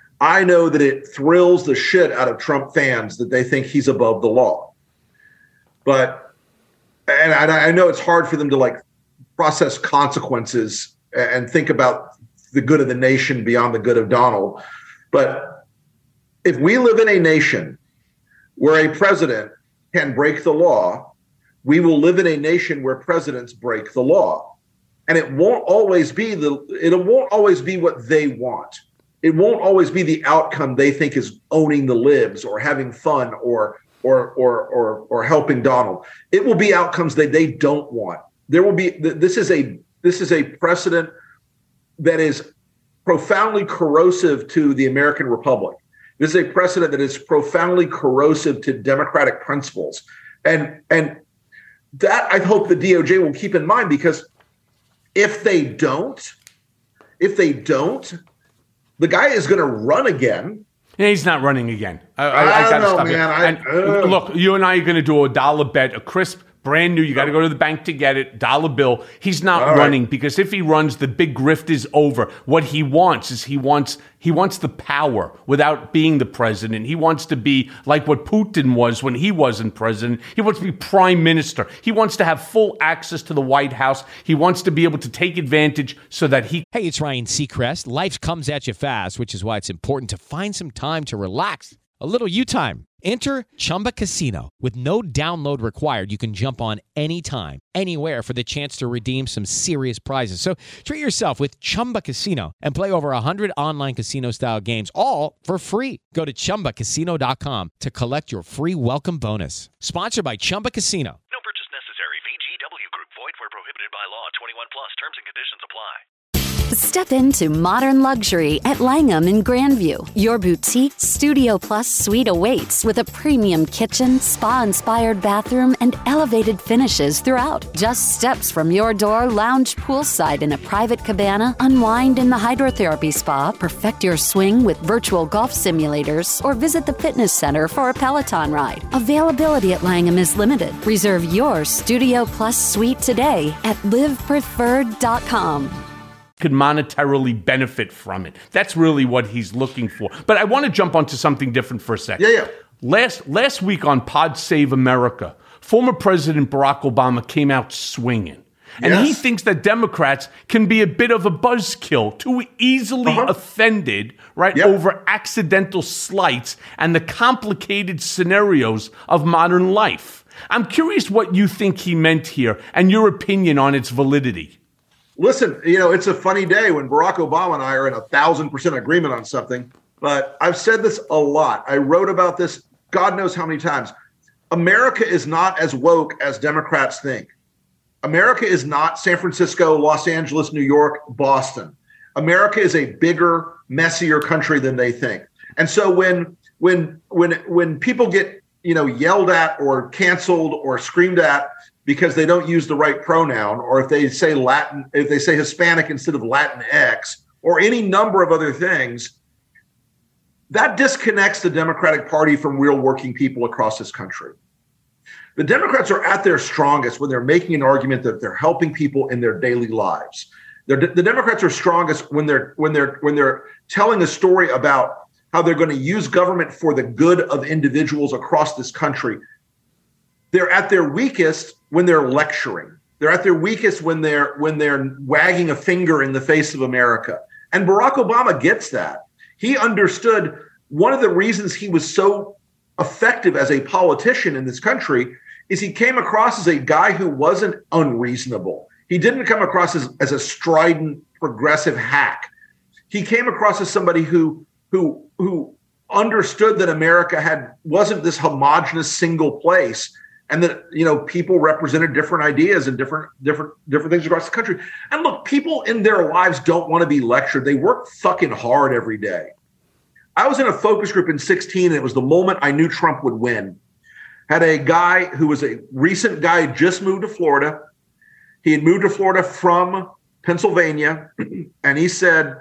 I know that it thrills the shit out of Trump fans that they think he's above the law. But and I, I know it's hard for them to like process consequences and think about the good of the nation beyond the good of Donald. But if we live in a nation where a president can break the law, we will live in a nation where presidents break the law. And it won't always be the it won't always be what they want. It won't always be the outcome they think is owning the libs or having fun or or or or or helping Donald. It will be outcomes that they don't want. There will be this is a this is a precedent that is profoundly corrosive to the American Republic. This is a precedent that is profoundly corrosive to democratic principles. And, and that I hope the D O J will keep in mind, because if they don't, if they don't, the guy is going to run again. Yeah, he's not running again. I, I, I, I don't gotta know, stop man. it. I, And uh, look, you and I are going to do a dollar bet, a crisp, brand new. You got to go to the bank to get it. Dollar bill. He's not All running right. because if he runs, the big grift is over. What he wants is he wants he wants the power without being the president. He wants to be like what Putin was when he wasn't president. He wants to be prime minister. He wants to have full access to the White House. He wants to be able to take advantage so that he. Hey, it's Ryan Seacrest. Life comes at you fast, which is why it's important to find some time to relax. A little you time. Enter Chumba Casino. With no download required, you can jump on anytime, anywhere for the chance to redeem some serious prizes. So treat yourself with Chumba Casino and play over one hundred online casino-style games, all for free. Go to Chumba Casino dot com to collect your free welcome bonus. Sponsored by Chumba Casino. No purchase necessary. V G W Group. Void where prohibited by law. twenty-one plus. Terms and conditions apply. Step into modern luxury at Langham in Grandview. Your boutique Studio Plus suite awaits with a premium kitchen, spa-inspired bathroom, and elevated finishes throughout. Just steps from your door, lounge poolside in a private cabana, unwind in the hydrotherapy spa, perfect your swing with virtual golf simulators, or visit the fitness center for a Peloton ride. Availability at Langham is limited. Reserve your Studio Plus suite today at live preferred dot com. Could monetarily benefit from it. That's really what he's looking for. But I want to jump onto something different for a second. Yeah, yeah. Last last week on Pod Save America, former President Barack Obama came out swinging. And Yes. he thinks that Democrats can be a bit of a buzzkill, too easily Uh-huh. offended, right, Yep. over accidental slights and the complicated scenarios of modern life. I'm curious what you think he meant here and your opinion on its validity. Listen, you know, it's a funny day when Barack Obama and I are in a thousand percent agreement on something, but I've said this a lot. I wrote about this God knows how many times. America is not as woke as Democrats think. America is not San Francisco, Los Angeles, New York, Boston. America is a bigger, messier country than they think. And so when when when when people get, you know, yelled at or canceled or screamed at because they don't use the right pronoun, or if they say Latin, if they say Hispanic instead of Latinx, or any number of other things, that disconnects the Democratic Party from real working people across this country. The Democrats are at their strongest when they're making an argument that they're helping people in their daily lives. They're, the Democrats are strongest when they're when they're when they're telling a story about how they're going to use government for the good of individuals across this country. They're at their weakest when they're lecturing. They're at their weakest when they're when they're wagging a finger in the face of America. And Barack Obama gets that. He understood one of the reasons he was so effective as a politician in this country is he came across as a guy who wasn't unreasonable. He didn't come across as, as a strident progressive hack. He came across as somebody who who who understood that America had wasn't this homogenous single place, and that, you know, people represented different ideas and different different different things across the country. And look, people in their lives don't want to be lectured. They work fucking hard every day. I was in a focus group in sixteen, and it was the moment I knew Trump would win. Had a guy who was a recent guy, just moved to Florida. He had moved to Florida from Pennsylvania, and he said,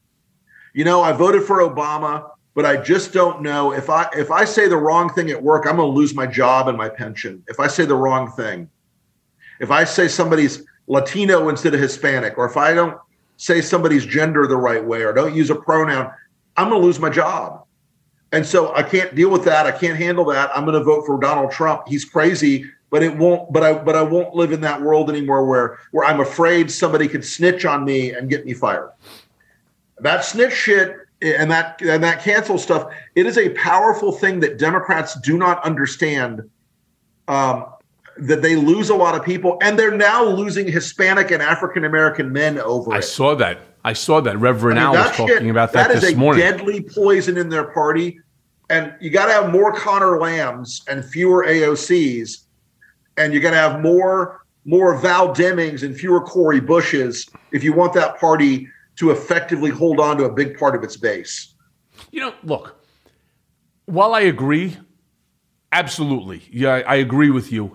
you know, I voted for Obama, but I just don't know if I if I say the wrong thing at work, I'm going to lose my job and my pension. If I say the wrong thing, if I say somebody's Latino instead of Hispanic, or if I don't say somebody's gender the right way, or don't use a pronoun, I'm going to lose my job. And so I can't deal with that. I can't handle that. I'm going to vote for Donald Trump. He's crazy, but it won't. But I but I won't live in that world anymore where where I'm afraid somebody could snitch on me and get me fired. That snitch shit and that and that cancel stuff, it is a powerful thing that Democrats do not understand, um, that they lose a lot of people, and they're now losing Hispanic and African-American men over I it. saw that. I saw that. Reverend I mean, Al that was talking shit- about that, that is this a morning. deadly poison in their party, and you got to have more Connor Lambs and fewer A O Cs, and you got to have more more Val Demings and fewer Cori Bushes if you want that party to effectively hold on to a big part of its base. You know, look, while I agree, absolutely, yeah, I agree with you,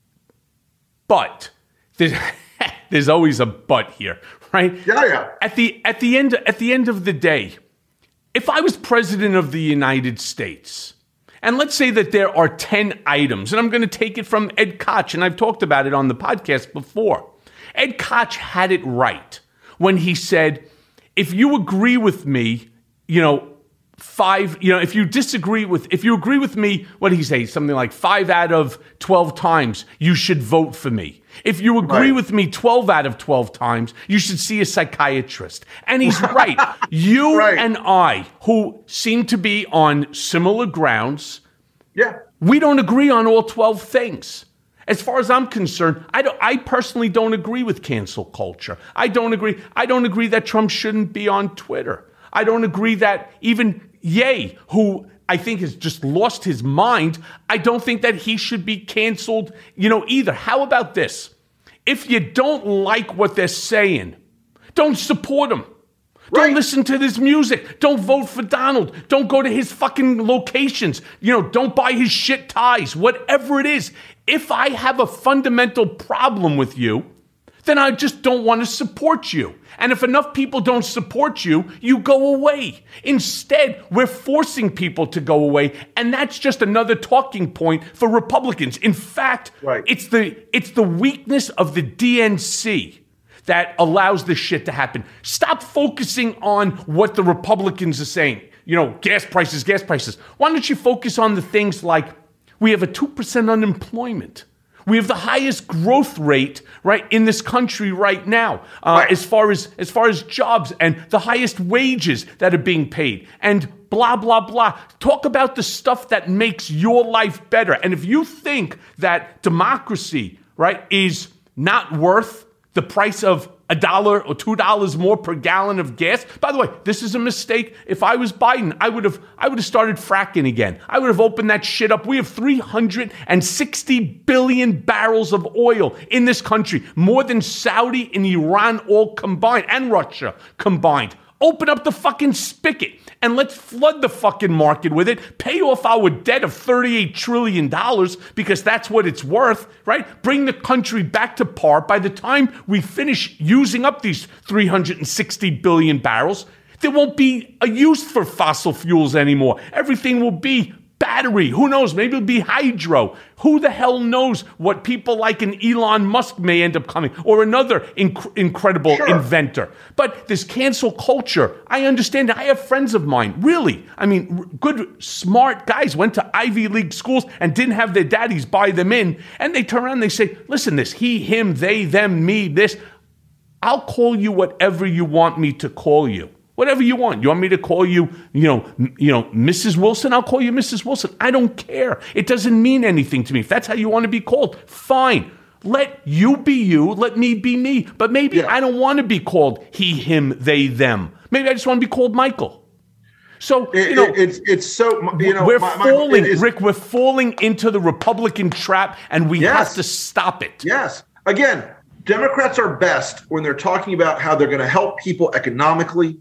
but there's, there's always a but here, right? Yeah, yeah. At the at the end at the end of the day, if I was president of the United States, and let's say that there are ten items, and I'm going to take it from Ed Koch, and I've talked about it on the podcast before. Ed Koch had it right when he said, if you agree with me, you know, five, you know, if you disagree with, if you agree with me, what did he say? Something like five out of twelve times, you should vote for me. If you agree Right. with me twelve out of twelve times, you should see a psychiatrist. And he's right. You Right. and I, who seem to be on similar grounds, Yeah. we don't agree on all twelve things. As far as I'm concerned, I, don't, I personally don't agree with cancel culture. I don't agree. I don't agree that Trump shouldn't be on Twitter. I don't agree that even Ye, who I think has just lost his mind, I don't think that he should be canceled, you know, either. How about this? If you don't like what they're saying, don't support them. Don't Right. listen to his music. Don't vote for Donald. Don't go to his fucking locations. You know, don't buy his shit ties. Whatever it is. If I have a fundamental problem with you, then I just don't want to support you. And if enough people don't support you, you go away. Instead, we're forcing people to go away, and that's just another talking point for Republicans. In fact, Right. it's the it's the weakness of the D N C that allows this shit to happen. Stop focusing on what the Republicans are saying. You know, gas prices, gas prices. Why don't you focus on the things like we have a two percent unemployment. We have the highest growth rate, right, in this country right now, uh, Right. as far as as far as jobs, and the highest wages that are being paid, and blah, blah, blah. Talk about the stuff that makes your life better. And if you think that democracy, right, is not worth the price of a dollar or two dollars more per gallon of gas. By the way, this is a mistake. If I was Biden, I would have I would have started fracking again. I would have opened that shit up. We have three hundred sixty billion barrels of oil in this country, more than Saudi and Iran all combined, and Russia combined. Open up the fucking spigot and let's flood the fucking market with it. Pay off our debt of thirty-eight trillion dollars because that's what it's worth, right? Bring the country back to par. By the time we finish using up these three hundred sixty billion barrels, there won't be a use for fossil fuels anymore. Everything will be battery. Who knows? Maybe it'll be hydro. Who the hell knows what people like an Elon Musk may end up coming, or another inc- incredible Sure. inventor. But this cancel culture, I understand. I have friends of mine, really, I mean, r- good, smart guys, went to Ivy League schools and didn't have their daddies buy them in. And they turn around and they say, listen, this he, him, they, them, me, this. I'll call you whatever you want me to call you. Whatever you want. You want me to call you, you know, m- you know, Missus Wilson? I'll call you Missus Wilson. I don't care. It doesn't mean anything to me. If that's how you want to be called, fine. Let you be you. Let me be me. But maybe Yeah. I don't want to be called he, him, they, them. Maybe I just want to be called Michael. So, It, you know, it- it's it's so you know we're my- my- falling, it is- Rick, we're falling into the Republican trap, and we Yes. have to stop it. Yes. Again, Democrats are best when they're talking about how they're going to help people economically,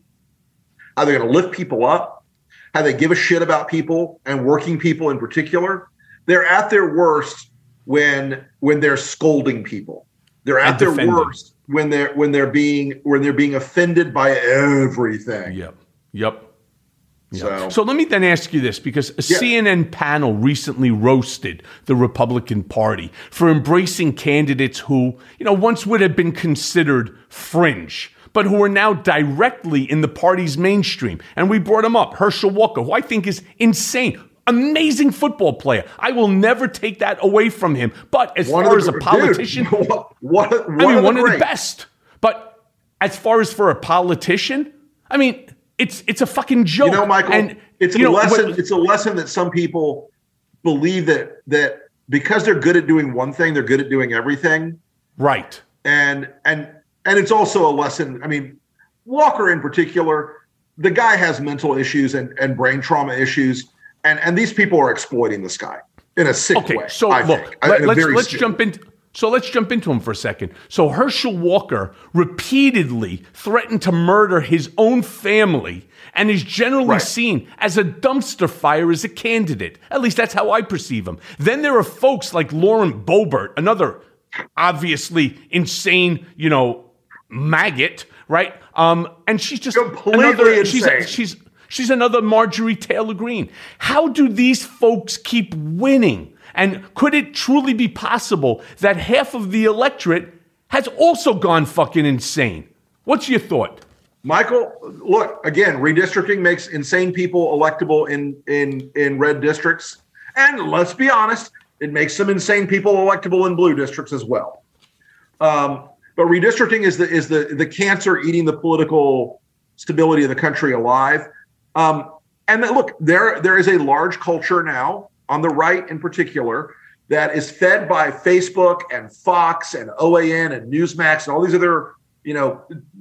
how they're going to lift people up, how they give a shit about people and working people in particular. They're at their worst when when they're scolding people. They're at And their defending. worst when they're when they're being when they're being offended by everything. Yep. Yep. Yep. So- So let me then ask you this, because a Yeah. C N N panel recently roasted the Republican Party for embracing candidates who, you know, once would have been considered fringe, but who are now directly in the party's mainstream. And we brought him up, Herschel Walker, who I think is insane. Amazing football player. I will never take that away from him. But as One far of as the- a politician, dude, what, what, I one mean, of one the of the greats. best. But as far as for a politician, I mean, it's it's a fucking joke. You know, Michael, and, it's you a know, lesson. what- It's a lesson that some people believe that that because they're good at doing one thing, they're good at doing everything. right. And and and it's also a lesson. I mean, Walker in particular, the guy has mental issues and, and brain trauma issues, and and these people are exploiting this guy in a sick Okay, way. so I look, think, let, in a let's very let's sick- jump into So let's jump into him for a second. So Herschel Walker repeatedly threatened to murder his own family and is generally Right. seen as a dumpster fire as a candidate. At least that's how I perceive him. Then there are folks like Lauren Boebert, another obviously insane, you know, maggot, right? Um, and she's just Completely another. She's, insane. she's she's another Marjorie Taylor Greene. How do these folks keep winning? And could it truly be possible that half of the electorate has also gone fucking insane? What's your thought? Michael, look, again, redistricting makes insane people electable in, in, in red districts. And let's be honest, it makes some insane people electable in blue districts as well. Um, but redistricting is the is the the cancer eating the political stability of the country alive. Um, and then, look, there there is a large culture now on the right in particular that is fed by Facebook and Fox and O A N and Newsmax and all these other, you know,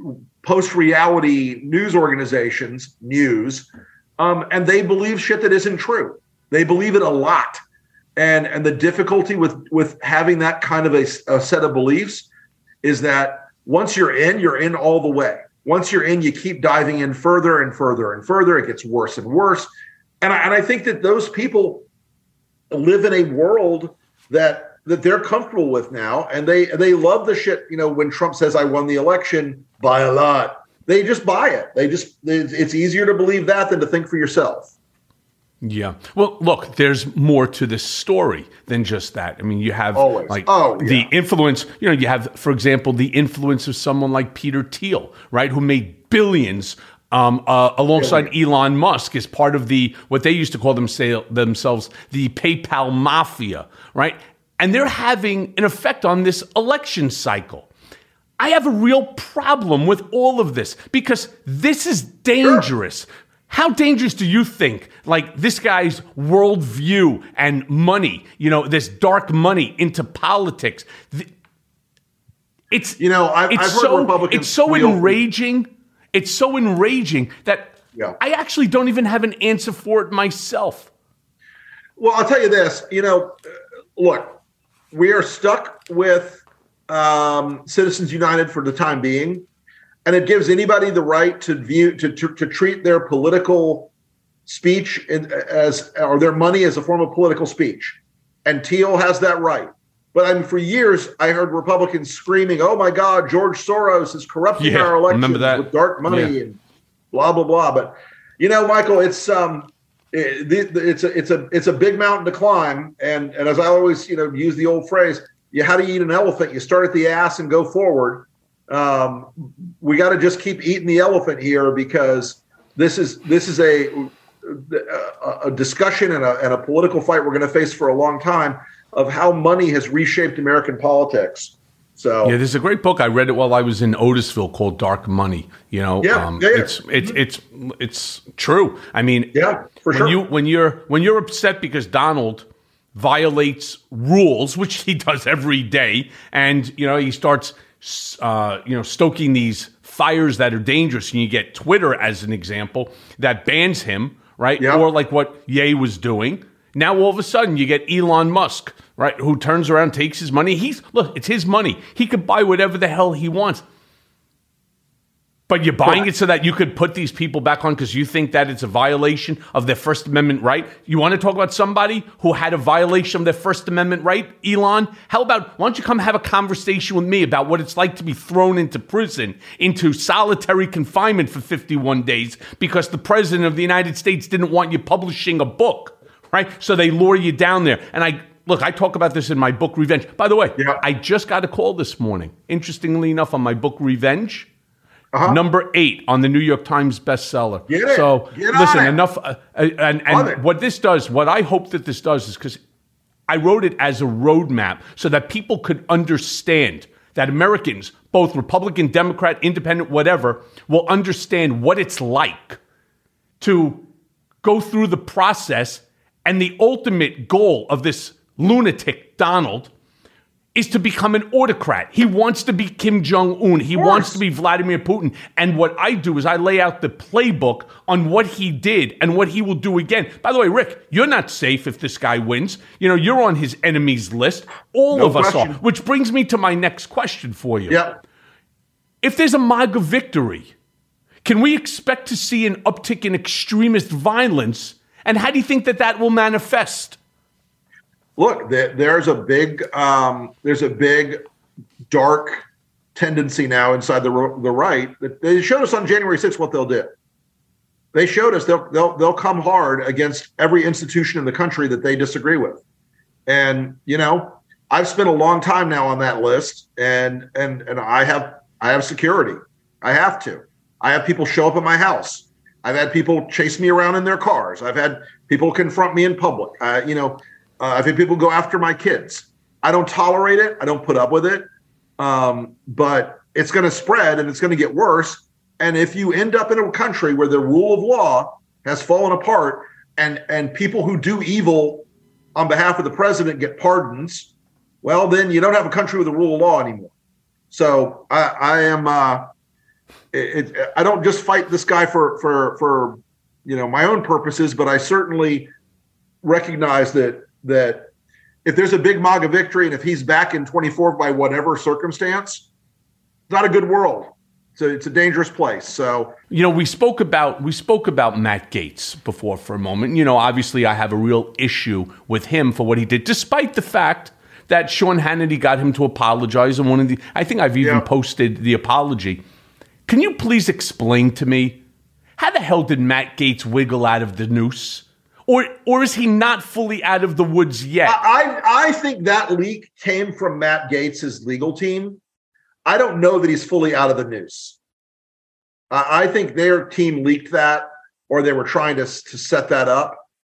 post-reality news organizations, news, um, and they believe shit that isn't true. They believe it a lot. And and the difficulty with with having that kind of a, a set of beliefs is that once you're in, you're in all the way. Once you're in, you keep diving in further and further and further. It gets worse and worse. And I, and I think that those people live in a world that that they're comfortable with now, and they they love the shit. You know, when Trump says, "I won the election by a lot," they just buy it. They just it's easier to believe that than to think for yourself. Yeah. Well, look, there's more to this story than just that. I mean, you have Always. like Oh, the yeah. influence, you know, you have, for example, the influence of someone like Peter Thiel, right, who made billions um, uh, alongside Elon Musk as part of the, what they used to call them, say, themselves, the PayPal mafia, right? And they're having an effect on this election cycle. I have a real problem with all of this because this is dangerous. Sure. How dangerous do you think, like, this guy's worldview and money, you know, this dark money into politics? It's, you know, I've, it's I've heard so, Republicans. It's so wheel- enraging. It's so enraging that Yeah. I actually don't even have an answer for it myself. Well, I'll tell you this, you know, look, we are stuck with um, Citizens United for the time being. And it gives anybody the right to view to to, to treat their political speech in, as or their money as a form of political speech, and Thiel has that right. But I mean, for years I heard Republicans screaming, "Oh my God, George Soros is corrupting Yeah, our elections remember that? with dark money Yeah. and blah blah blah." But you know, Michael, it's um, it, it's a it's a it's a big mountain to climb, and and as I always you know use the old phrase, you how do you eat an elephant? You start at the ass and go forward. Um, we got to just keep eating the elephant here because this is this is a a, a discussion and a, and a political fight we're going to face for a long time of how money has reshaped American politics. So yeah, there's a great book I read it while I was in Otisville called Dark Money. You know, Yeah, um, yeah, yeah. it's it's it's it's true. I mean, Yeah, for when sure. you when you're when you're upset because Donald violates rules, which he does every day, and you know he starts. Uh, you know, stoking these fires that are dangerous. And you get Twitter as an example that bans him, right? Yeah. Or like what Ye was doing. Now all of a sudden you get Elon Musk, right? Who turns around, takes his money. He's look, it's his money. He could buy whatever the hell he wants. But you're buying it so that you could put these people back on because you think that it's a violation of their First Amendment right? You want to talk about somebody who had a violation of their First Amendment right, Elon? How about, why don't you come have a conversation with me about what it's like to be thrown into prison, into solitary confinement for fifty-one days because the President of the United States didn't want you publishing a book, right? So they lure you down there. And I, look, I talk about this in my book, Revenge. By the way, Yeah. I just got a call this morning, interestingly enough, on my book, Revenge. Uh-huh. Number eight on the New York Times bestseller. Get it. So Get on listen, it. enough. Uh, and Love it. and what this does, what I hope that this does is because I wrote it as a roadmap so that people could understand that Americans, both Republican, Democrat, Independent, whatever, will understand what it's like to go through the process and the ultimate goal of this lunatic, Donald, is to become an autocrat. He wants to be Kim Jong-un. He wants to be Vladimir Putin. And what I do is I lay out the playbook on what he did and what he will do again. By the way, Rick, you're not safe if this guy wins. You know, you're on his enemies list. All No of us question. are. Which brings me to my next question for you. Yep. If there's a MAGA victory, can we expect to see an uptick in extremist violence? And how do you think that that will manifest? Look, there, there's a big, um, there's a big, dark tendency now inside the the right. They showed us on January sixth what they'll do. They showed us they'll they'll they'll come hard against every institution in the country that they disagree with. And you know, I've spent a long time now on that list, and and and I have I have security. I have to. I have people show up at my house. I've had people chase me around in their cars. I've had people confront me in public. Uh, you know. Uh, I've had people go after my kids. I don't tolerate it. I don't put up with it. Um, but it's going to spread and it's going to get worse. And if you end up in a country where the rule of law has fallen apart and, and people who do evil on behalf of the president get pardons, well, then you don't have a country with a rule of law anymore. So I, I am uh, it, it, I don't just fight this guy for, for, for, you know, my own purposes, but I certainly recognize that that if there's a big MAGA victory and if he's back in twenty-four by whatever circumstance, it's not a good world. So it's a dangerous place. So, you know, we spoke about we spoke about Matt Gaetz before for a moment. You know, obviously I have a real issue with him for what he did, despite the fact that Sean Hannity got him to apologize. And one of the, I think I've even Yeah. posted the apology. Can you please explain to me, how the hell did Matt Gaetz wiggle out of the noose? Or or is he not fully out of the woods yet? I I think that leak came from Matt Gaetz's legal team. I don't know that he's fully out of the noose. I I think their team leaked that, or they were trying to, to set that up.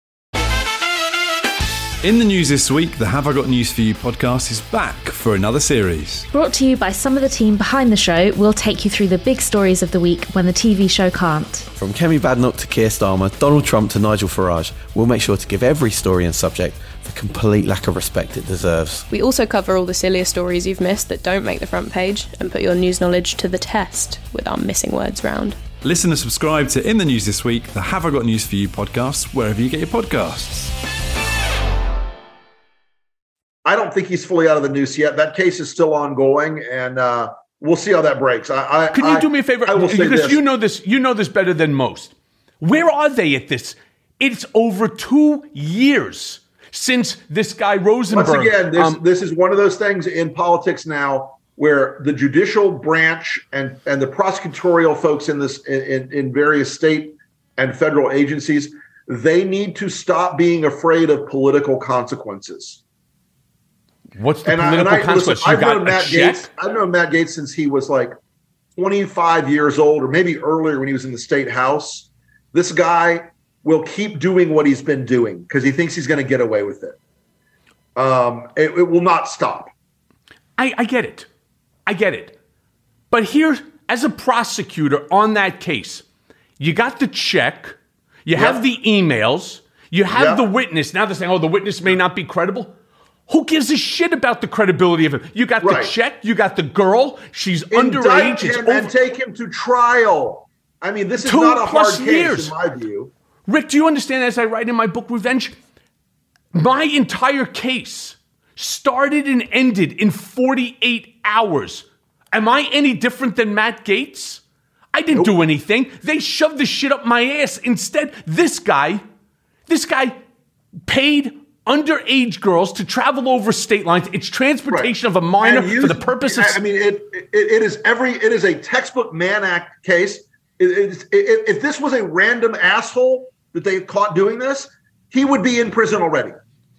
In the news this week, the Have I Got News For You podcast is back for another series. Brought to you by some of the team behind the show, we'll take you through the big stories of the week when the T V show can't. From Kemi Badnoch to Keir Starmer, Donald Trump to Nigel Farage, we'll make sure to give every story and subject the complete lack of respect it deserves. We also cover all the sillier stories you've missed that don't make the front page and put your news knowledge to the test with our missing words round. Listen and subscribe to In the News This Week, the Have I Got News For You podcast, wherever you get your podcasts. I don't think he's fully out of the noose yet. That case is still ongoing, and uh, we'll see how that breaks. I, I, Can you I, do me a favor? I will say because this. you know this, you know this better than most. Where are they at this? It's over two years since this guy Rosenberg. Once again, this, um, this is one of those things in politics now where the judicial branch and, and the prosecutorial folks in this in, in various state and federal agencies, they need to stop being afraid of political consequences. What's the and political I, and I, consequence? listen, You I've got known a Matt check? Gaetz. I've known Matt Gaetz since he was like twenty-five years old, or maybe earlier when he was in the state house. This guy will keep doing what he's been doing because he thinks he's going to get away with it. Um, it, it will not stop. I, I get it. I get it. But here, as a prosecutor on that case, you got the check, you Yep. have the emails, you have Yep. the witness. Now they're saying, oh, the witness may not be credible. Who gives a shit about the credibility of him? You got Right. the check, you got the girl, she's Indict underage. It's him and over. take him to trial. I mean, this is Two not a plus hard case years. in my view. Rick, do you understand, as I write in my book, Revenge, my entire case started and ended in forty-eight hours. Am I any different than Matt Gaetz? I didn't Nope. do anything. They shoved this shit up my ass. Instead, this guy, this guy paid underage girls to travel over state lines. It's transportation of a minor And for the use- purpose of... I mean, it, it it is every it is a textbook Mann Act case. It, it's- it, if this was a random asshole that they caught doing this, he would be in prison already.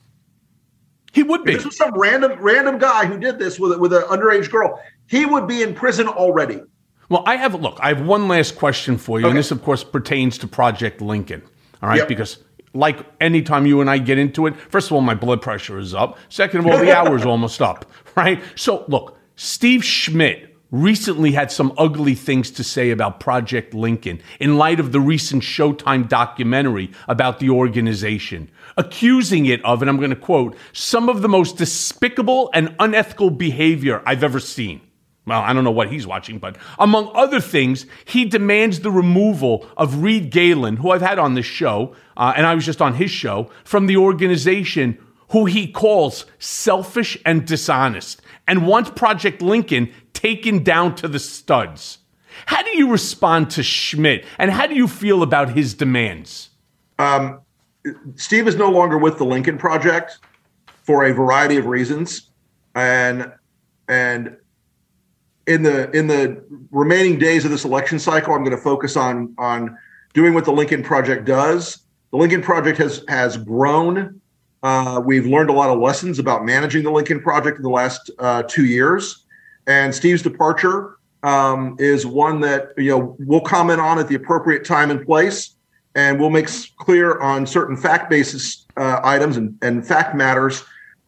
He would be. If this was some random random guy who did this with with an underage girl, he would be in prison already. Well, I have, look, I have one last question for you, Okay. and this, of course, pertains to Project Lincoln, all right? Yep. Because, like, anytime you and I get into it, first of all, my blood pressure is up. Second of all, the hour's almost up, right? So, look, Steve Schmidt recently had some ugly things to say about Project Lincoln in light of the recent Showtime documentary about the organization, accusing it of, and I'm going to quote, some of the most despicable and unethical behavior I've ever seen. Well, I don't know what he's watching, but among other things, he demands the removal of Reed Galen, who I've had on this show, uh, and I was just on his show, from the organization, who he calls selfish and dishonest, and wants Project Lincoln taken down to the studs. How do you respond to Schmidt, and how do you feel about his demands? Um, Steve is no longer with the Lincoln Project for a variety of reasons, and and in the in the remaining days of this election cycle, I'm going to focus on on doing what the Lincoln Project does. The Lincoln Project has has grown. Uh, we've learned a lot of lessons about managing the Lincoln Project in the last uh, two years, and Steve's departure um, is one that you know we'll comment on at the appropriate time and place, and we'll make clear on certain fact basis uh, items and, and fact matters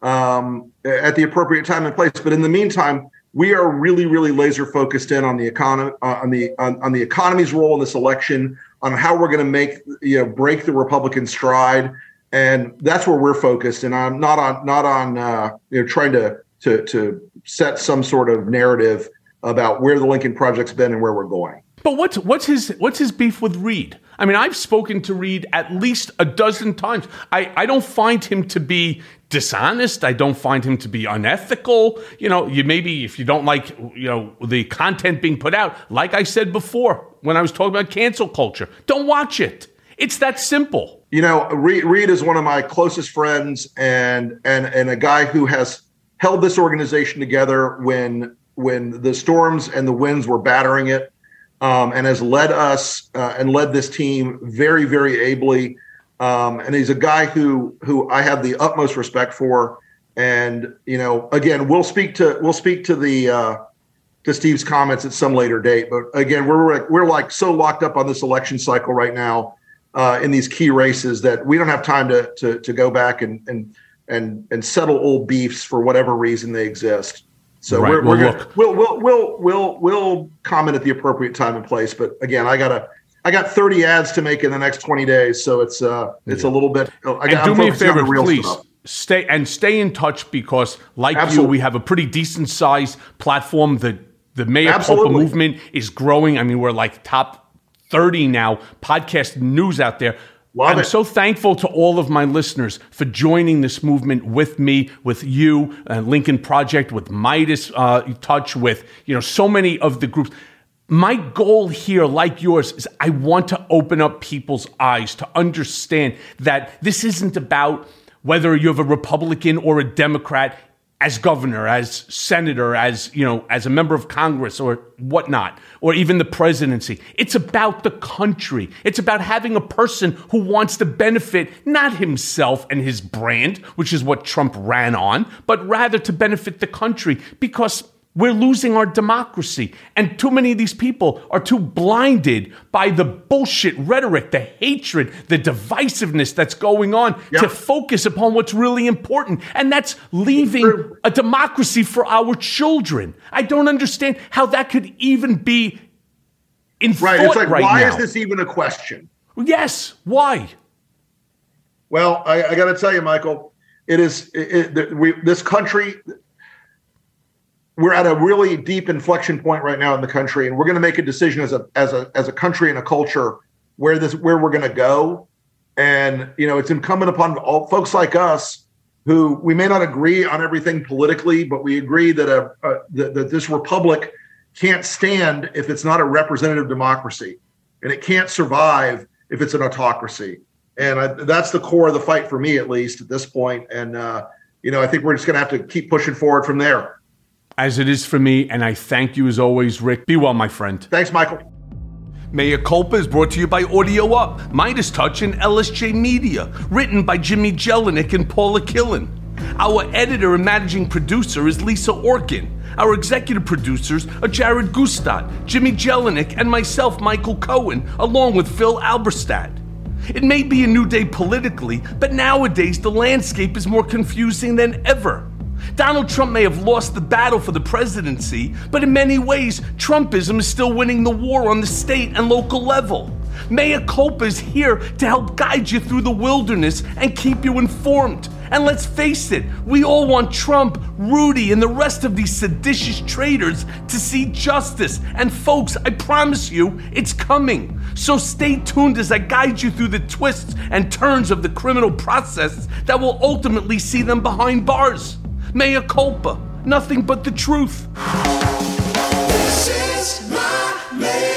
um, at the appropriate time and place. But in the meantime, we are really, really laser focused in on the economy, uh, on the on, on the economy's role in this election, on how we're going to make you know break the Republican stride. And that's where we're focused, and I'm not on not on uh, you know trying to to to set some sort of narrative about where the Lincoln Project's been and where we're going. But what's what's his what's his beef with Reed? I mean, I've spoken to Reed at least a dozen times. I, I don't find him to be dishonest. I don't find him to be unethical. You know, you maybe if you don't like you know the content being put out, like I said before when I was talking about cancel culture, don't watch it. It's that simple. You know, Reed, Reed is one of my closest friends and and and a guy who has held this organization together when when the storms and the winds were battering it, um, and has led us uh, and led this team very, very ably. Um, and he's a guy who who I have the utmost respect for. And you know, again, we'll speak to we'll speak to the uh, to Steve's comments at some later date. But again, we're we're like so locked up on this election cycle right now. Uh, in these key races that we don't have time to to to go back and and and and settle old beefs for whatever reason they exist. So right. we're, well, we're look. gonna we'll we'll we'll we'll we'll comment at the appropriate time and place. But again, I gotta I got thirty ads to make in the next twenty days, so it's uh it's yeah. a little bit. I and got, do I'm me a favor, please. Stuff. Stay and stay in touch because, like Absolutely. you, we have a pretty decent sized platform. The the Mea Absolutely. Culpa movement is growing. I mean, we're like top thirty now podcast news out there. Love I'm it. so thankful to all of my listeners for joining this movement with me, with you, uh, Lincoln Project, with Midas uh, Touch, with you know so many of the groups. My goal here, like yours, is I want to open up people's eyes to understand that this isn't about whether you have a Republican or a Democrat as governor, as senator, as, you know, as a member of Congress or whatnot, or even the presidency. It's about the country. It's about having a person who wants to benefit not himself and his brand, which is what Trump ran on, but rather to benefit the country because we're losing our democracy. And too many of these people are too blinded by the bullshit rhetoric, the hatred, the divisiveness that's going on yep. to focus upon what's really important. And that's leaving a democracy for our children. I don't understand how that could even be in right. thought It's like, right why now. is this even a question? Yes. Why? Well, I, I got to tell you, Michael, it is it, it, we, this country. We're at a really deep inflection point right now in the country, and we're going to make a decision as a as a as a country and a culture where this where we're going to go. And you know, it's incumbent upon all folks like us who we may not agree on everything politically, but we agree that a, a that, that this republic can't stand if it's not a representative democracy, and it can't survive if it's an autocracy. And I, that's the core of the fight for me, at least at this point. And uh, you know, I think we're just going to have to keep pushing forward from there. As it is for me, and I thank you as always, Rick. Be well, my friend. Thanks, Michael. Mea Culpa is brought to you by Audio Up, Midas Touch, and L S J Media. Written by Jimmy Jelinek and Paula Killen. Our editor and managing producer is Lisa Orkin. Our executive producers are Jared Gustad, Jimmy Jelinek, and myself, Michael Cohen, along with Phil Alberstadt. It may be a new day politically, but nowadays the landscape is more confusing than ever. Donald Trump may have lost the battle for the presidency, but in many ways, Trumpism is still winning the war on the state and local level. Mea culpa is here to help guide you through the wilderness and keep you informed. And let's face it, we all want Trump, Rudy, and the rest of these seditious traitors to see justice. And folks, I promise you, it's coming. So stay tuned as I guide you through the twists and turns of the criminal process that will ultimately see them behind bars. Mea culpa, nothing but the truth. This is my mea